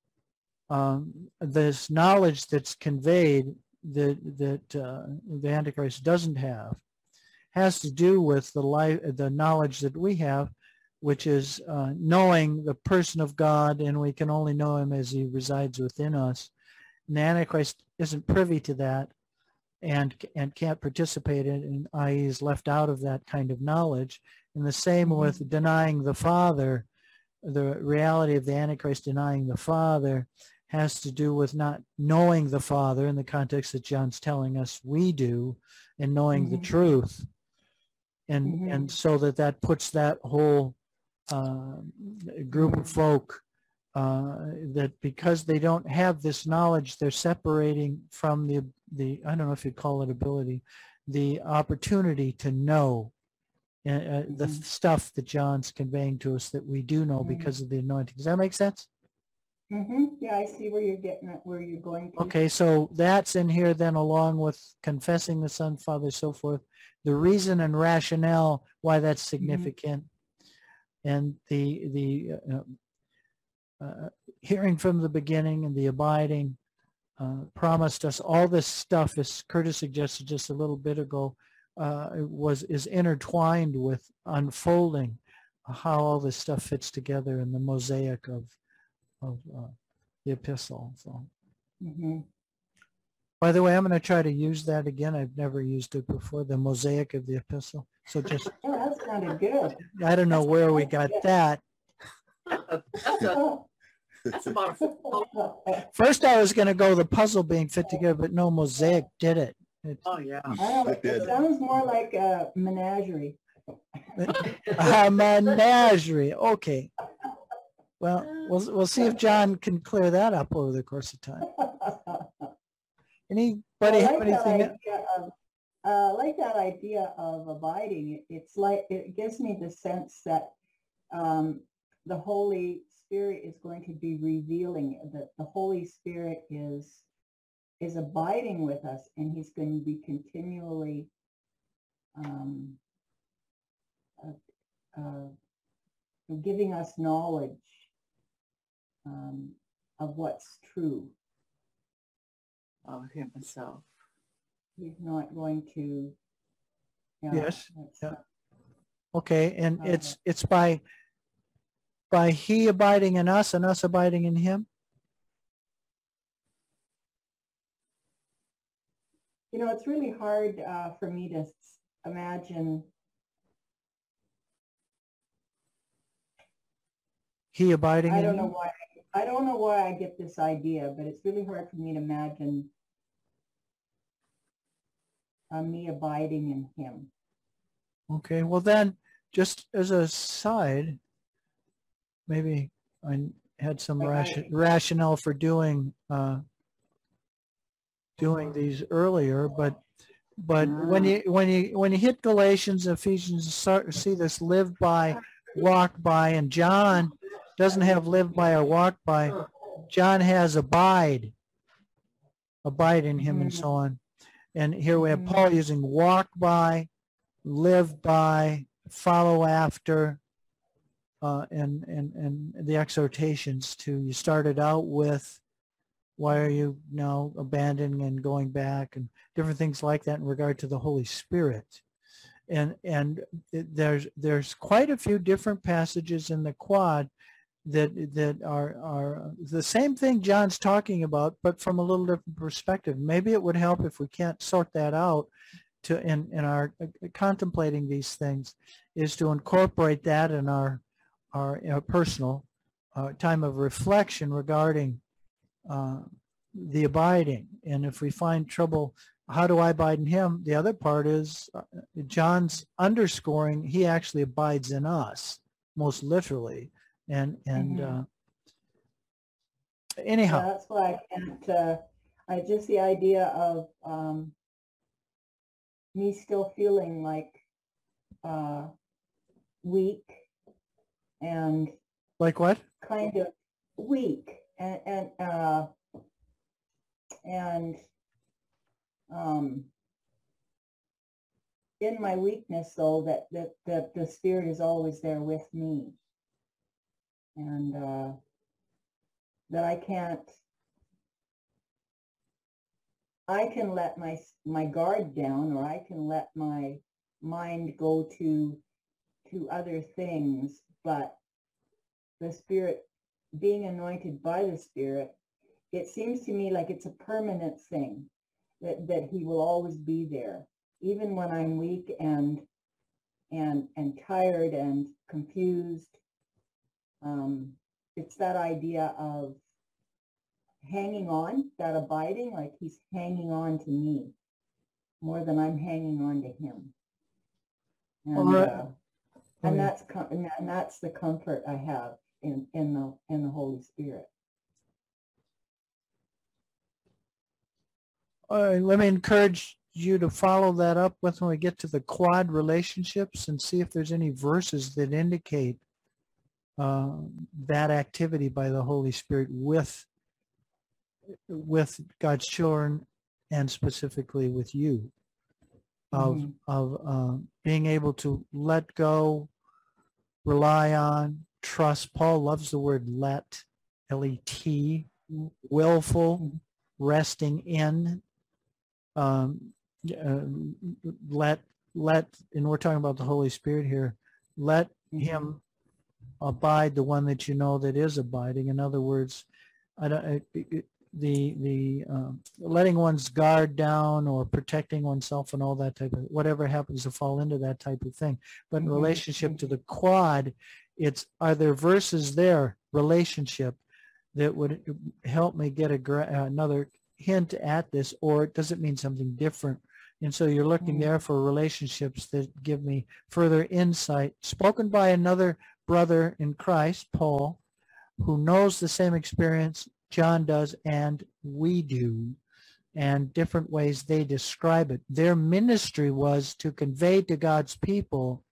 um, this knowledge that's conveyed that that uh, the Antichrist doesn't have, has to do with the life, the knowledge that we have, which is uh, knowing the person of God, and we can only know him as he resides within us. And the Antichrist isn't privy to that, and and can't participate in, and that is is left out of that kind of knowledge. And the same mm-hmm. with denying the Father. The reality of the Antichrist denying the Father has to do with not knowing the Father in the context that John's telling us we do, and knowing mm-hmm. the truth. And mm-hmm. and so that that puts that whole uh, group of folk, uh, that because they don't have this knowledge, they're separating from the, the I don't know if you'd call it ability, the opportunity to know uh, mm-hmm. the stuff that John's conveying to us that we do know mm-hmm. because of the anointing. Does that make sense?
Mm-hmm. Yeah, I see where you're getting at, where you're going to.
Okay, so that's in here then, along with confessing the Son, Father, so forth, the reason and rationale why that's significant, mm-hmm. and the the uh, uh, hearing from the beginning and the abiding uh, promised us all this stuff, as Curtis suggested just a little bit ago, uh, was is intertwined with unfolding how all this stuff fits together in the mosaic of of uh, the epistle. So,
mm-hmm.
by the way, I'm going to try to use that again. I've never used it before, the mosaic of the epistle. So just,
oh, that's kind of good.
I don't know where we got that.
That's a, that's about a,
First, I was going to go the puzzle being fit together, but no, mosaic did it. It's,
oh yeah.
I don't know, it sounds more like a menagerie.
A menagerie. Okay. Well, we'll we'll see if John can clear that up over the course of time. Anybody
I like
have anything?
That idea of, uh, like that idea of abiding. It, it's like, it gives me the sense that um, the Holy Spirit is going to be revealing, that the Holy Spirit is is abiding with us, and he's going to be continually um, uh, uh, giving us knowledge um, of what's true.
Of himself.
He's not going to. Yeah,
Yes. Yeah.
not,
Okay, and
uh,
it's it's by by he abiding in us and us abiding in him.
You know, it's really hard uh, for me to imagine.
He abiding
I
in
don't know
him?
why. I don't know why I get this idea, but it's really hard for me to imagine uh, me abiding in him.
Okay, well then, just as a side, maybe I had some
Like
ration,
I-
rationale for doing, uh, doing these earlier, but but when you when you when you hit Galatians, Ephesians, start see this live by, walk by, and John doesn't have live by or walk by. John has abide, abide in him, and so on. And here we have Paul using walk by, live by, follow after, uh, and and and the exhortations to you started out with. Why are you now abandoning and going back, and different things like that in regard to the Holy Spirit. And and there's there's quite a few different passages in the quad that that are are the same thing John's talking about, but from a little different perspective. Maybe it would help if we can't sort that out to in in our uh, contemplating these things, is to incorporate that in our our, our personal uh, time of reflection regarding uh, the abiding. And if we find trouble, how do I abide in him? The other part is uh, John's underscoring he actually abides in us, most literally. And and
Mm-hmm.
uh, anyhow,
Yeah, that's why I can't. Uh, I just the idea of um, me still feeling like uh, weak and
like what?
kind of weak and and uh, and um, in my weakness, though, that that that the Spirit is always there with me, and uh, that I can't. I can let my my guard down, or I can let my mind go to to other things, but the Spirit, being anointed by the Spirit, it seems to me like it's a permanent thing, that, that he will always be there, even when I'm weak and and and tired and confused. Um, it's that idea of hanging on, that abiding, like he's hanging on to me more than I'm hanging on to him. And,
All right.
uh, and that's com- and that's the comfort I have in in the in the Holy Spirit.
All right, let me encourage you to follow that up with when we get to the quad relationships and see if there's any verses that indicate uh, that activity by the Holy Spirit with with God's children, and specifically with you, of
Mhm.
of uh, being able to let go, rely on, trust. Paul loves the word let, L E T, willful, resting in. Um, uh, let let, and we're talking about the Holy Spirit here. Let
Mhm.
him abide, the one that you know that is abiding. In other words, I don't. It, it, the the um, letting one's guard down or protecting oneself and all that type of, whatever happens to fall into that type of thing. But in
Mhm.
relationship to the quad, it's, are there verses there, relationship, that would help me get a gra- another hint at this, or does it mean something different? And so you're looking
Mhm.
there for relationships that give me further insight, spoken by another brother in Christ, Paul, who knows the same experience John does and we do, and different ways they describe it. Their ministry was to convey to God's people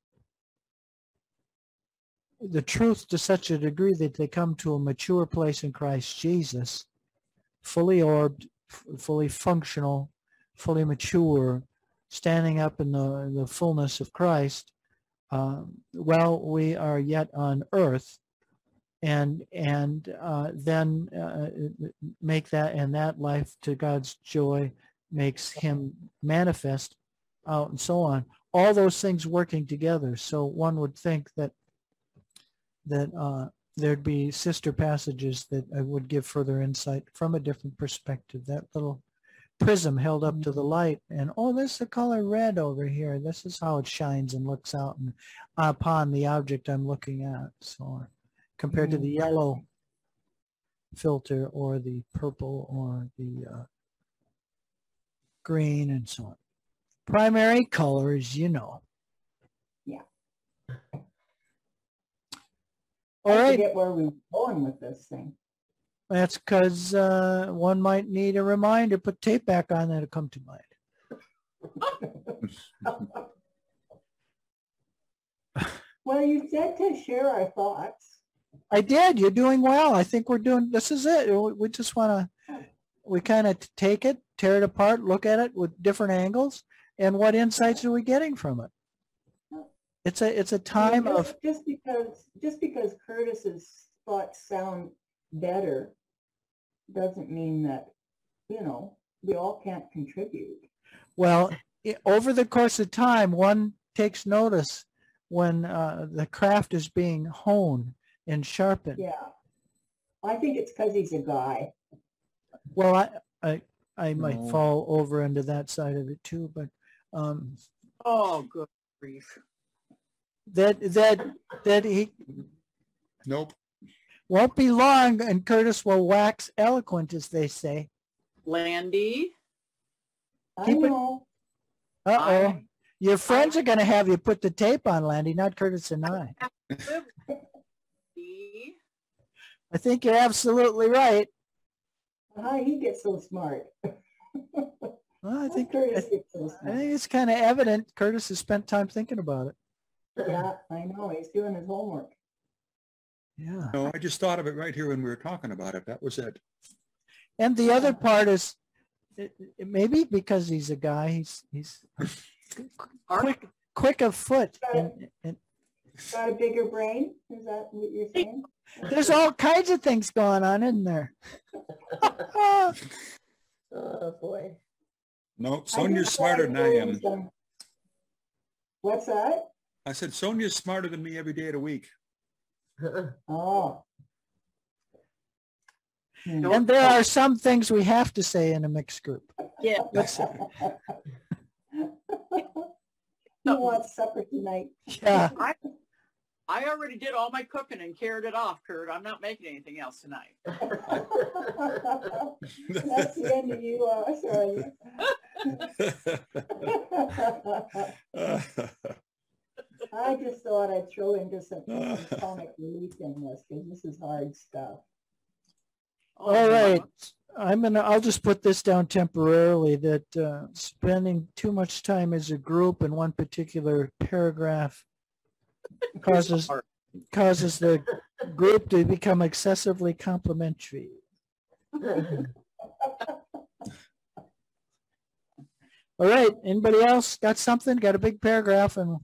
the truth to such a degree that they come to a mature place in Christ Jesus, fully orbed, f- fully functional, fully mature, standing up in the, in the fullness of Christ, um, while we are yet on earth. And and uh, then uh, make that, and that life to God's joy makes him manifest out, and so on. All those things working together. So one would think that that uh, there'd be sister passages that uh, would give further insight from a different perspective. That little prism held up to the light, and oh, this is the color red over here. This is how it shines and looks out and upon the object I'm looking at. So on. Compared to the yellow filter or the purple or the uh, green and so on. Primary colors, you know.
Yeah.
All
I
right.
forget where we were going with this thing.
That's because uh, one might need a reminder. Put tape back on, that'll come to mind.
Well, you said to share our thoughts.
I did. You're doing well. I think we're doing, this is it. We we just want to, we kind of take it, tear it apart, look at it with different angles, and what insights are we getting from it? It's a, it's a time
just,
of,
just because, just because Curtis's thoughts sound better doesn't mean that, you know, we all can't contribute.
well, i- over the course of time, one takes notice when uh, the craft is being honed and sharpened.
Yeah. I think it's because he's a guy.
Well, I, I, I might
No.
fall over into that side of it too, but um,
Oh, good grief.
that, that, that he
Nope.
won't be long and Curtis will wax eloquent, as they say.
Landy,
I
Keep it-
know.
Uh-oh.
I-
Your friends are going to have you put the tape on, Landy, not Curtis and I.
Landy,
I think you're absolutely right.
How he gets so smart.
Well, I think,
Curtis
I,
gets so
I
smart.
think it's kind of evident Curtis has spent time thinking about it.
Yeah, I know. He's doing his homework.
Yeah.
No, I just thought of it right here when we were talking about it. That was it.
And the other part is, it, it, maybe because he's a guy, he's, he's quick, quick of foot. And, and
Got a bigger brain? Is that what you're saying?
there's all kinds of things going on, isn't there?
Oh, boy.
No,
I
Sonia's
just
smarter
thought
than I
it
am.
was, um, What's that?
I said, Sonia's smarter than me every day of the week.
Oh. Hmm.
And there are some things we have to say in a mixed group.
yeah,
Let's,
Who wants supper tonight?
yeah.
I, I already did all my cooking and carried it off, Kurt. I'm not making anything else tonight.
That's the end of you, uh, sorry. I just thought I'd throw into some some comic relief in this, because this is hard stuff.
Oh,
All
no.
right. I'm gonna, I'll just put this down temporarily, that uh, spending too much time as a group in one particular paragraph causes, causes the group to become excessively complimentary. All right, anybody else got something? Got a big paragraph and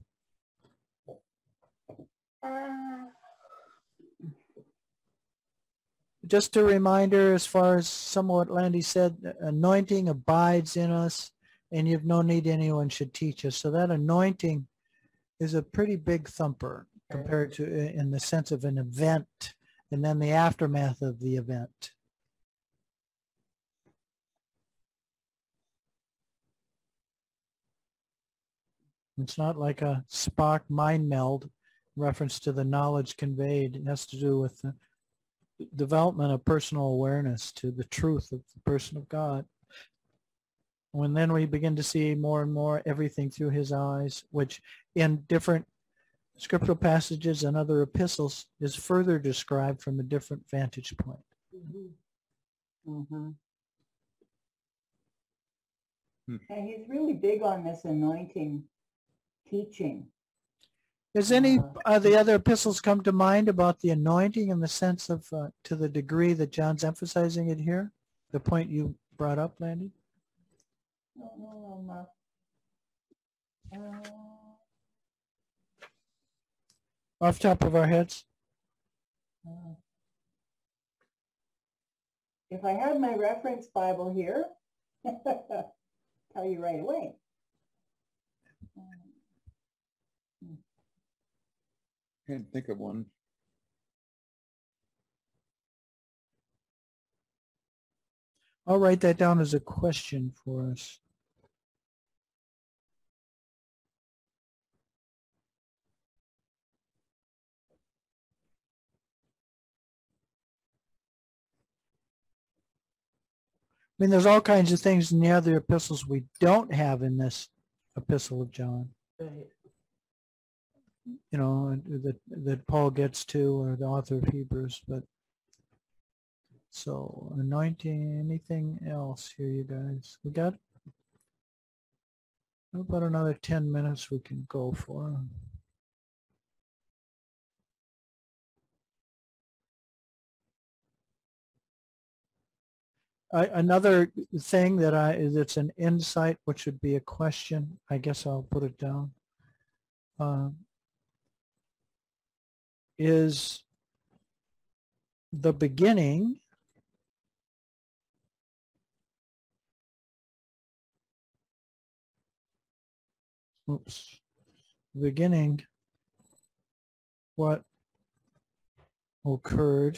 just a reminder, as far as some of what Landy said, anointing abides in us, and you've no need anyone should teach us. So that anointing is a pretty big thumper compared to, in the sense of an event, and then the aftermath of the event. It's not like a Spock mind meld reference to the knowledge conveyed. It has to do with the development of personal awareness to the truth of the person of God. When then we begin to see more and more everything through his eyes, which in different scriptural passages and other epistles is further described from a different vantage point.
Mm-hmm.
And he's really big on this anointing teaching.
Does any of the other epistles come to mind about the anointing in the sense of, uh, to the degree that John's emphasizing it here? The point you brought up, Landy?
No, no, um, uh, uh,
Off the top of our heads?
uh, if I had my reference Bible here, tell you right away.
Can't think of one.
I'll write that down as a question for us. I mean, there's all kinds of things in the other epistles we don't have in this epistle of John. You know, that, that Paul gets to, or the author of Hebrews, but So anointing, anything else here, you guys? We got about another ten minutes we can go for. I, another thing that I is it's an insight, which would be a question. I guess I'll put it down. Uh, is the beginning oops beginning what occurred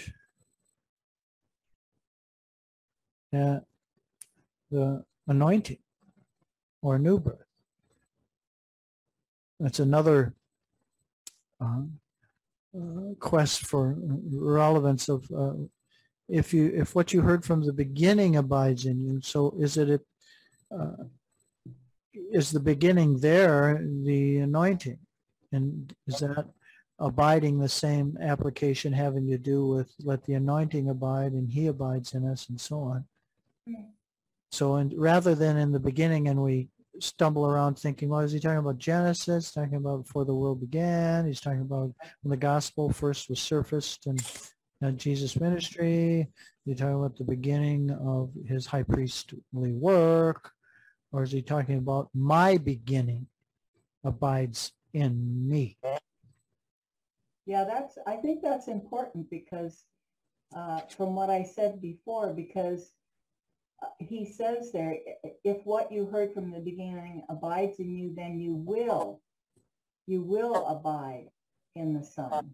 at the anointing or new birth. That's another uh, uh, quest for relevance of uh, if you if what you heard from the beginning abides in you. So is it a, uh, is the beginning there the anointing, and is that abiding the same application having to do with let the anointing abide and he abides in us and so on? So and rather than in the beginning and we stumble around thinking, well, is he talking about Genesis, talking about before the world began? He's talking about when the gospel first was surfaced and, and Jesus' ministry. He's talking about the beginning of his high priestly work, or is he talking about my beginning abides in me?
Yeah, that's, I think that's important because uh, from what I said before, because he says there, if what you heard from the beginning abides in you, then you will, you will abide in the Son.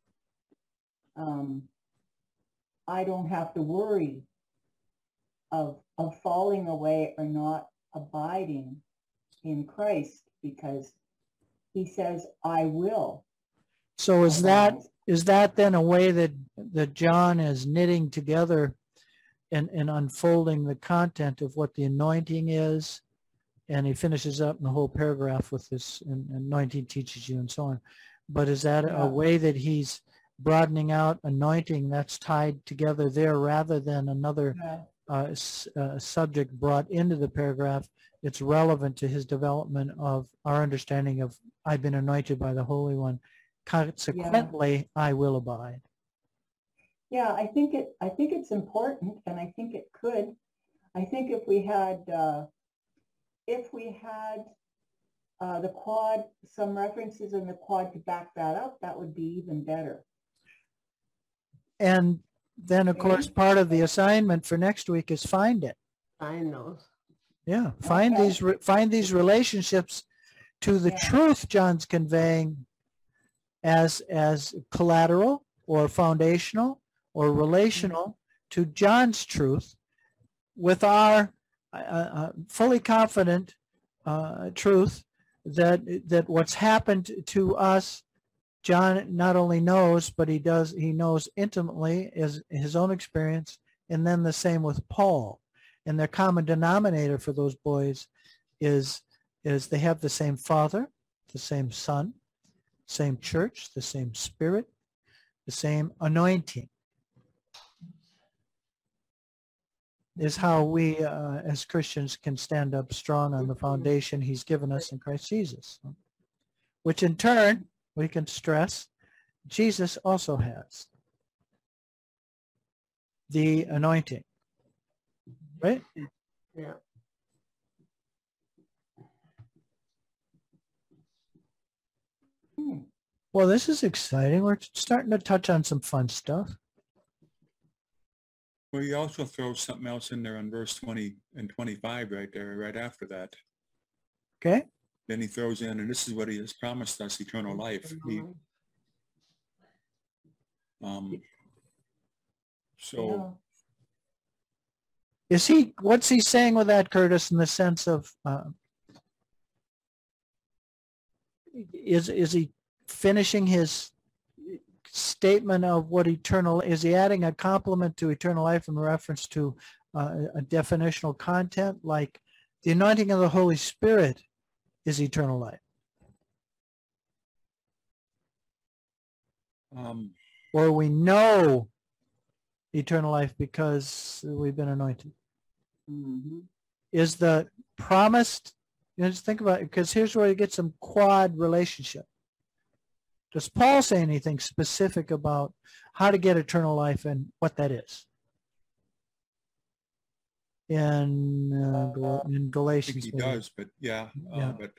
Um, I don't have to worry of, of falling away or not abiding in Christ because he says, I will.
So is that, is that then a way that, that John is knitting together and, and unfolding the content of what the anointing is? And he finishes up in the whole paragraph with this, and anointing teaches you and so on. But is that
Yeah.
a way that he's broadening out anointing that's tied together there rather than another
Yeah.
uh, s- uh, subject brought into the paragraph? It's relevant to his development of our understanding of I've been anointed by the Holy One. Consequently, yeah. I will abide.
Yeah, I think it. I think it's important, and I think it could. I think if we had, uh, if we had uh, the quad, some references in the quad to back that up, that would be even better.
And then, of course, part of the assignment for next week is find it.
Find those.
Yeah, find
Okay.
these re- find these relationships to the
Yeah.
truth John's conveying as as collateral or foundational or relational to John's truth, with our uh, uh, fully confident uh, truth that that what's happened to us, John not only knows, but he does he knows intimately as his own experience, and then the same with Paul. And their common denominator for those boys is is they have the same Father, the same Son, same church, the same Spirit, the same anointing. Is how we uh, as Christians can stand up strong on the foundation he's given us in Christ Jesus, which in turn we can stress Jesus also has the anointing, right?
Yeah.
Well, this is exciting. We're starting to touch on some fun stuff.
Well, he also throws something else in there on verse twenty and twenty-five right there, right after that.
Okay.
Then he throws in, and this is what he has promised us, eternal life. He, um, so
Yeah.
Is he, what's he saying with that, Curtis, in the sense of, uh, is, is he finishing his statement of what eternal, is he adding a complement to eternal life in reference to uh, a definitional content, like the anointing of the Holy Spirit is eternal life?
um,
Or we know eternal life because we've been anointed.
Mm-hmm.
Is the promised, you know, just think about it, because here's where you get some quad relationship. Does Paul say anything specific about how to get eternal life and what that is? In, uh, Gal- in
I think
Galatians.
he
maybe.
does, but yeah, uh,
Yeah.
but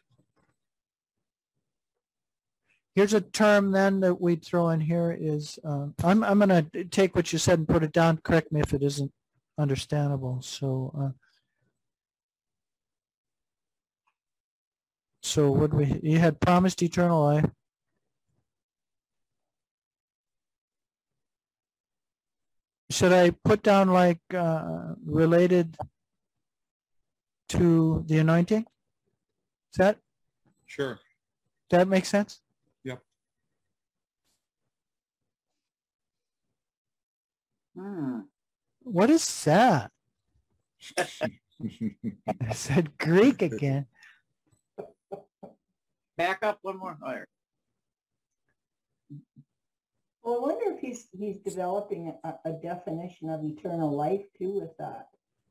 Here's a term then that we'd throw in here is, uh, I'm, I'm going to take what you said and put it down. Correct me if it isn't understandable. So, uh, so what we, you had promised eternal life. Should I put down like uh, related to the anointing? Does that,
sure.
does that make sense?
Yep.
Hmm.
What is that? I said Greek again.
Back up one more. Oh, there.
Well, I wonder if he's, he's developing a, a definition of eternal life too with that.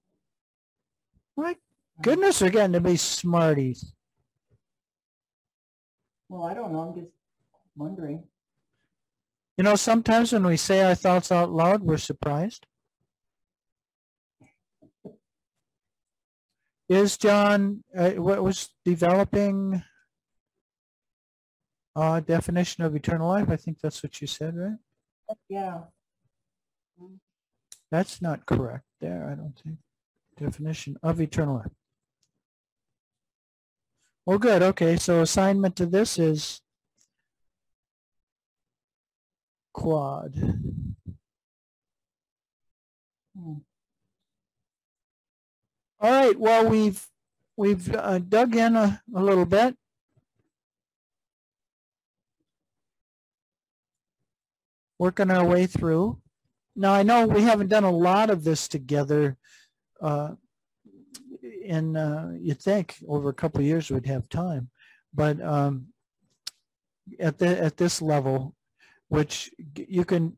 My goodness, we're getting to be smarties.
Well, I don't know, I'm just wondering.
You know, sometimes when we say our thoughts out loud, we're surprised. Is John, uh, what was developing a definition of eternal life? I think that's what you said, right?
Yeah,
That's not correct there, I don't think. Definition of eternal life. Well, good. Okay, so assignment to this is quad.
Hmm.
All right, well, we've we've uh, dug in a, a little bit. Working our way through. Now, I know we haven't done a lot of this together. Uh, in uh, you'd think over a couple of years we'd have time, but um, at the at this level, which you can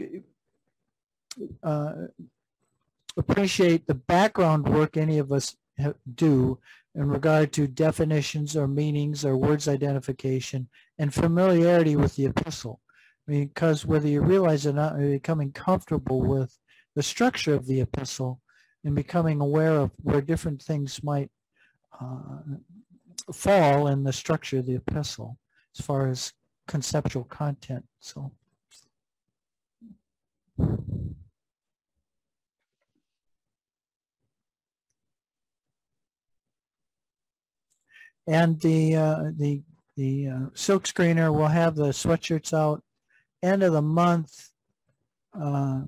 uh, appreciate the background work any of us do in regard to definitions or meanings or words identification and familiarity with the epistle. I mean, because whether you realize it or not, you're becoming comfortable with the structure of the epistle and becoming aware of where different things might uh, fall in the structure of the epistle as far as conceptual content. So. And the uh, the the uh, silk screener will have the sweatshirts out end of the month. Uh,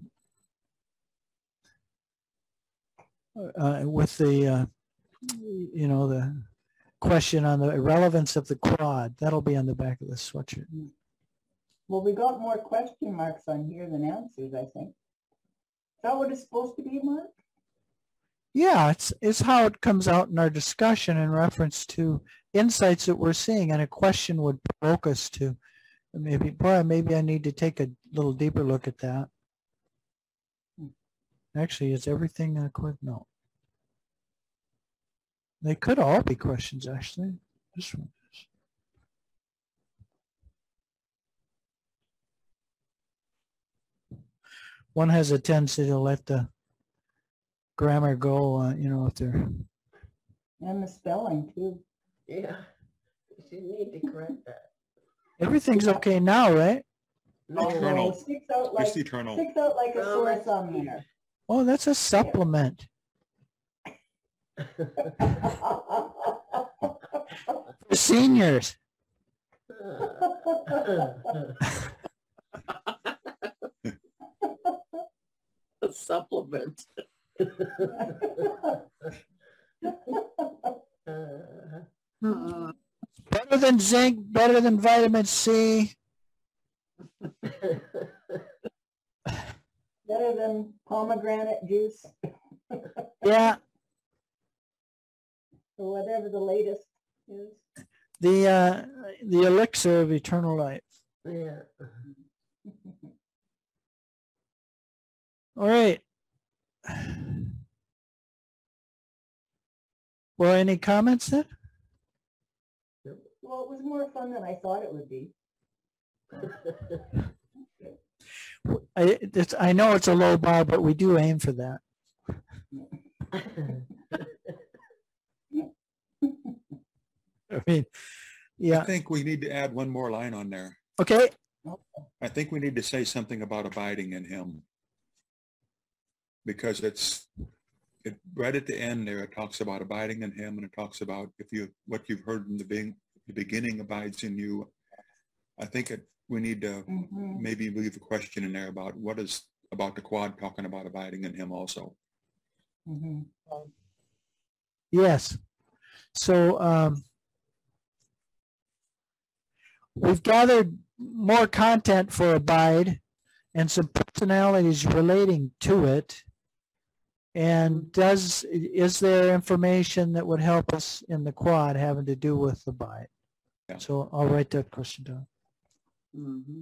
uh, with the uh, you know the question on the relevance of the quad, that'll be on the back of the sweatshirt.
Well, we got more question marks on here than answers, I think. Is that what it's supposed to be, Mark?
Yeah, it's it's how it comes out in our discussion in reference to insights that we're seeing, and a question would provoke us to maybe, boy, maybe I need to take a little deeper look at that. Actually, is everything a quick note? They could all be questions, actually. This one is. One has a tendency to let the grammar go, uh, you know, if they're...
And the spelling, too.
Yeah, you need to correct that.
Everything's okay now, right?
No,
Eternal.
it sticks out like,
It's eternal.
sticks out like a
Oh,
sore
that's
thumb
cute.
there.
Oh, that's a supplement. For seniors.
A supplement. Uh,
Better than zinc, better than vitamin C.
Better than pomegranate juice,
Yeah,
or whatever the latest is.
the uh, the elixir of eternal life.
Yeah.
All right. Well, any comments then?
Well, it was more fun than I thought it would be.
I, it's, I know it's a low bar, but we do aim for that. I mean, yeah.
I think we need to add one more line on there.
Okay.
I think we need to say something about abiding in him. Because it's, it right at the end there, it talks about abiding in him, and it talks about if you, what you've heard in the, being, the beginning abides in you. I think it, we need to mm-hmm. maybe leave a question in there about what is about the quad talking about abiding in him also.
Mm-hmm.
Yes. So um, we've gathered more content for abide and some personalities relating to it. And does is there information that would help us in the quad having to do with abide? Yeah. So I'll write that question down.
Mm-hmm.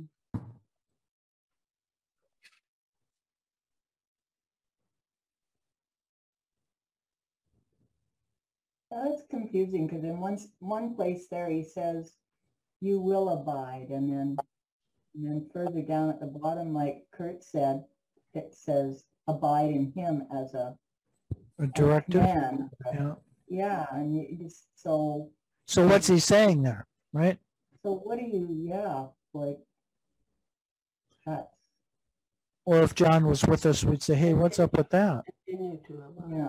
That's confusing because in one one place there he says, "You will abide," and then and then further down at the bottom, like Kurt said, it says, "Abide in him" as a,
a directive.
Man.
Yeah.
Yeah, and you just so.
So what's he saying there, right?
So what do you? Yeah, like that.
Or if John was with us, we'd say, "Hey, what's up with that?"
Yeah.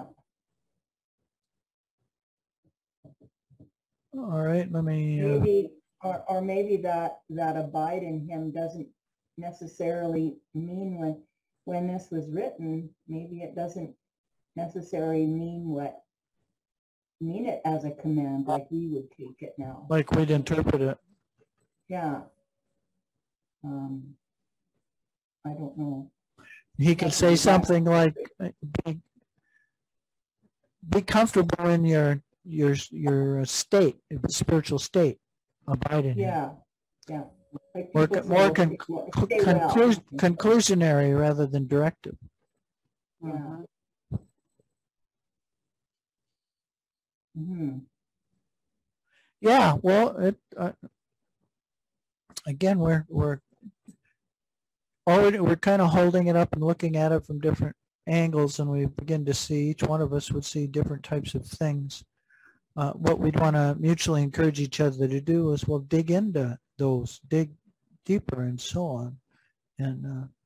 All right, let me. Uh,
maybe, or, or maybe that that abide in him doesn't necessarily mean when when this was written. Maybe it doesn't necessarily mean what mean it as a command like we would take it now.
Like we'd interpret it.
Yeah. Um. I don't know.
He could say something like, "Be, be comfortable in your." your your state, spiritual state, abide in
yeah
him.
yeah like
more more con
stay,
conclu
well.
conclusionary rather than directive.
Yeah. Mm-hmm.
Yeah, well, it uh, again we're we're already we're kind of holding it up and looking at it from different angles, and we begin to see each one of us would see different types of things. Uh, what we'd want to mutually encourage each other to do is, well, dig into those, dig deeper and so on. And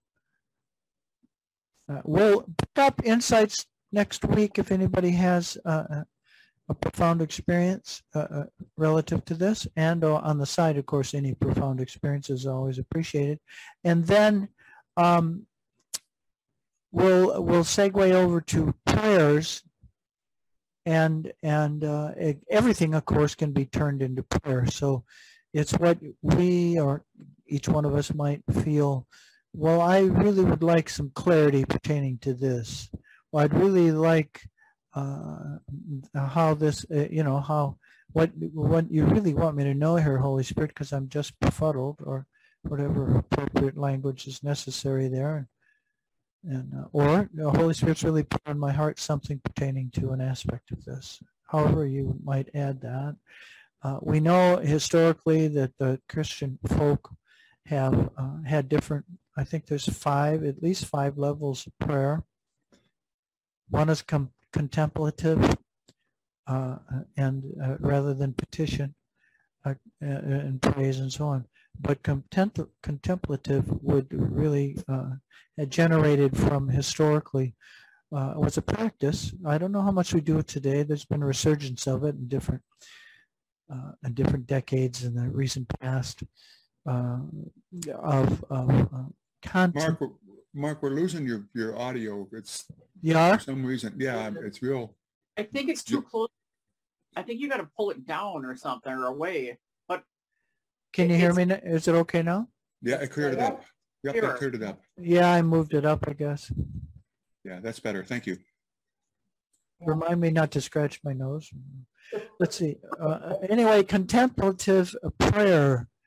uh, uh, we'll pick up insights next week if anybody has uh, a profound experience uh, uh, relative to this. And uh, on the side, of course, any profound experience is always appreciated. And then um, we'll, we'll segue over to prayers. And and uh, it, everything, of course, can be turned into prayer. So it's what we or each one of us might feel, well, I really would like some clarity pertaining to this. Well, I'd really like uh, how this, uh, you know, how, what, what you really want me to know here, Holy Spirit, because I'm just befuddled, or whatever appropriate language is necessary there. And uh, or the Holy Spirit's really put on my heart something pertaining to an aspect of this. However you might add that. Uh, we know historically that the Christian folk have uh, had different, I think there's five, at least five levels of prayer. One is com contemplative, uh, and uh, rather than petition uh, and praise and so on. But contempl contemplative would really uh, had generated from historically uh, was a practice. I don't know how much we do it today. There's been a resurgence of it in different uh, in different decades in the recent past uh, of, of uh, content.
Mark, Mark, we're losing your your audio. It's
yeah
for some reason. Yeah, it's real.
I think it's too close. I think you got to pull it down or something or away. But
can you hear me? Is it okay now?
Yeah, I cleared it up. Yep, I cleared it up.
Yeah, I moved it up, I guess.
Yeah, that's better. Thank you.
Remind me not to scratch my nose. Let's see. Uh, anyway, contemplative prayer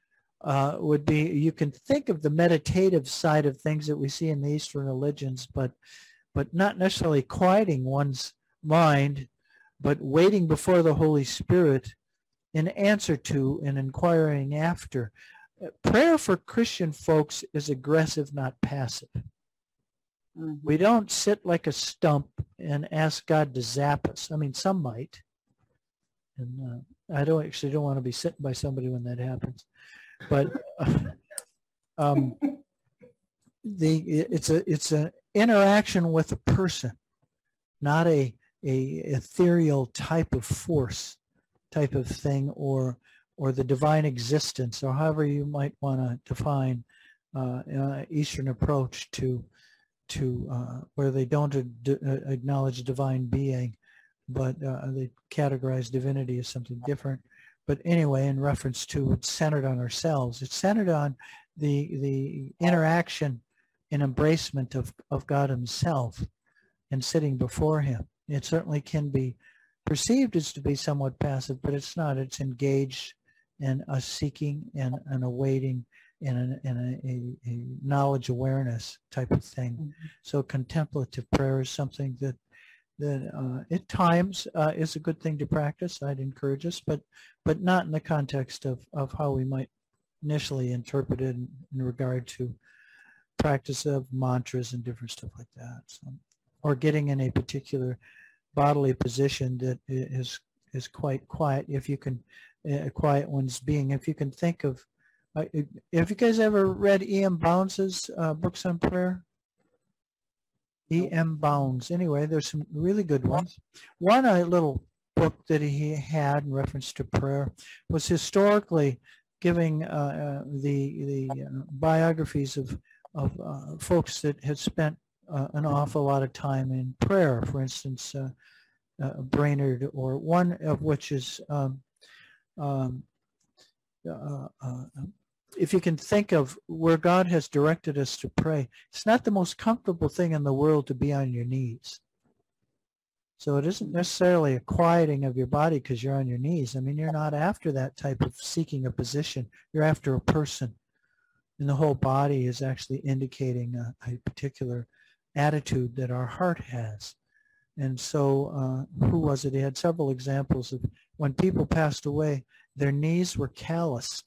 uh, would be, you can think of the meditative side of things that we see in the Eastern religions, but but not necessarily quieting one's mind, but waiting before the Holy Spirit in answer to and inquiring after. Prayer for Christian folks is aggressive, not passive.
Mhm.
We don't sit like a stump and ask God to zap us. I mean, some might. And uh, I don't actually don't want to be sitting by somebody when that happens. But uh, um, the it's a it's an interaction with a person, not a a ethereal type of force, type of thing, or or the divine existence, or however you might want to define uh, uh, Eastern approach to to uh, where they don't ad- acknowledge divine being, but uh, they categorize divinity as something different. But anyway, in reference to it's centered on ourselves, it's centered on the the interaction and embracement of, of God himself and sitting before him. It certainly can be perceived as to be somewhat passive, but it's not. It's engaged in a seeking and an awaiting and, an, and a, a, a knowledge awareness type of thing.
Mhm.
So contemplative prayer is something that that uh, at times uh, is a good thing to practice. I'd encourage us, but but not in the context of, of how we might initially interpret it in, in regard to practice of mantras and different stuff like that. So, or getting in a particular bodily position that is is quite quiet. If you can uh, quiet one's being, if you can think of, uh, have you guys ever read E M Bounds' uh, books on prayer? E M Bounds. Anyway, there's some really good ones. One a little book that he had in reference to prayer was historically giving uh, uh, the the uh, biographies of of uh, folks that had spent uh, an awful lot of time in prayer. For instance, uh, uh, Brainerd, or one of which is um, um, uh, uh, if you can think of where God has directed us to pray, it's not the most comfortable thing in the world to be on your knees. So it isn't necessarily a quieting of your body because you're on your knees. I mean, you're not after that type of seeking a position. You're after a person. And the whole body is actually indicating a, a particular attitude that our heart has. And so uh, who was it? He had several examples of when people passed away, their knees were calloused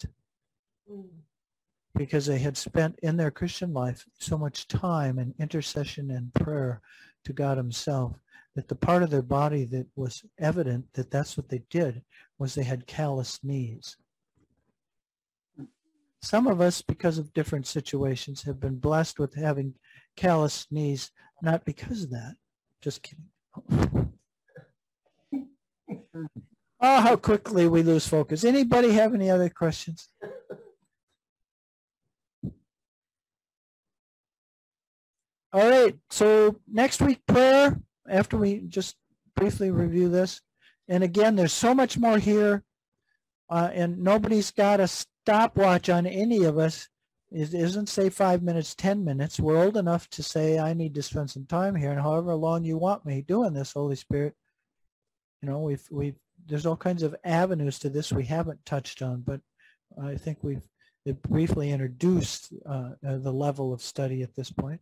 because they had spent in their Christian life so much time in intercession and prayer to God himself that the part of their body that was evident that that's what they did was they had calloused knees. Some of us, because of different situations, have been blessed with having calloused knees, not because of that. Just kidding. Oh, how quickly we lose focus. Anybody have any other questions? All right, so next week prayer, after we just briefly review this. And again, there's so much more here, uh, and nobody's got a stopwatch on any of us. It isn't say five minutes, ten minutes. We're old enough to say, I need to spend some time here, and however long you want me doing this, Holy Spirit. You know, we've, we've, there's all kinds of avenues to this we haven't touched on, but I think we've briefly introduced uh, uh, the level of study at this point.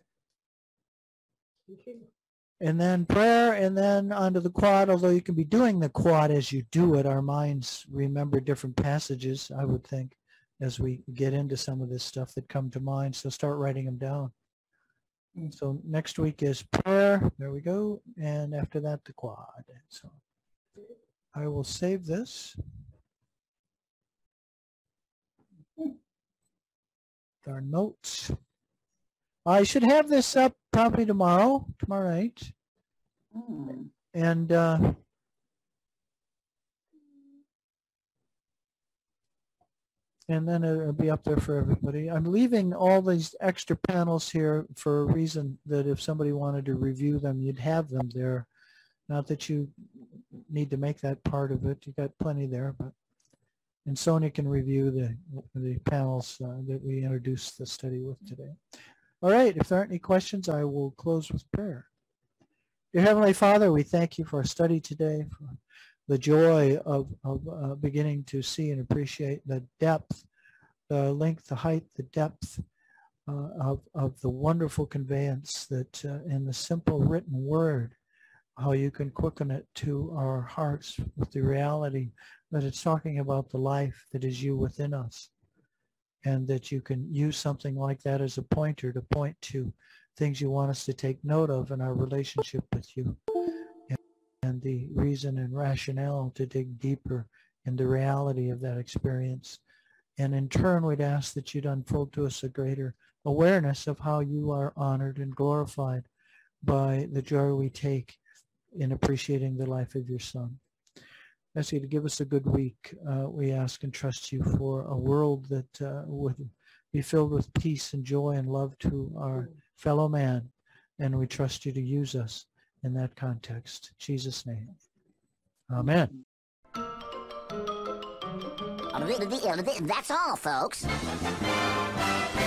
And then prayer, and then onto the quad, although you can be doing the quad as you do it. Our minds remember different passages, I would think, as we get into some of this stuff that come to mind. So start writing them down. And so next week is prayer. There we go. And after that, the quad. So I will save this. Our notes. I should have this up probably tomorrow, tomorrow night.
Hmm.
And uh, and then it'll be up there for everybody. I'm leaving all these extra panels here for a reason that if somebody wanted to review them, you'd have them there. Not that you need to make that part of it. You got plenty there, but and Sonia can review the the panels uh, that we introduced the study with today. All right, if there aren't any questions, I will close with prayer. Dear Heavenly Father, we thank you for our study today, for the joy of, of uh, beginning to see and appreciate the depth, the length, the height, the depth uh, of, of the wonderful conveyance that uh, in the simple written word, how you can quicken it to our hearts with the reality that it's talking about the life that is you within us, and that you can use something like that as a pointer to point to things you want us to take note of in our relationship with you, and, and the reason and rationale to dig deeper in the reality of that experience. And in turn, we'd ask that you'd unfold to us a greater awareness of how you are honored and glorified by the joy we take in appreciating the life of your Son. I ask you to give us a good week. Uh, we ask and trust you for a world that uh, would be filled with peace and joy and love to our fellow man. And we trust you to use us in that context. In Jesus' name. Amen.
That's all, folks.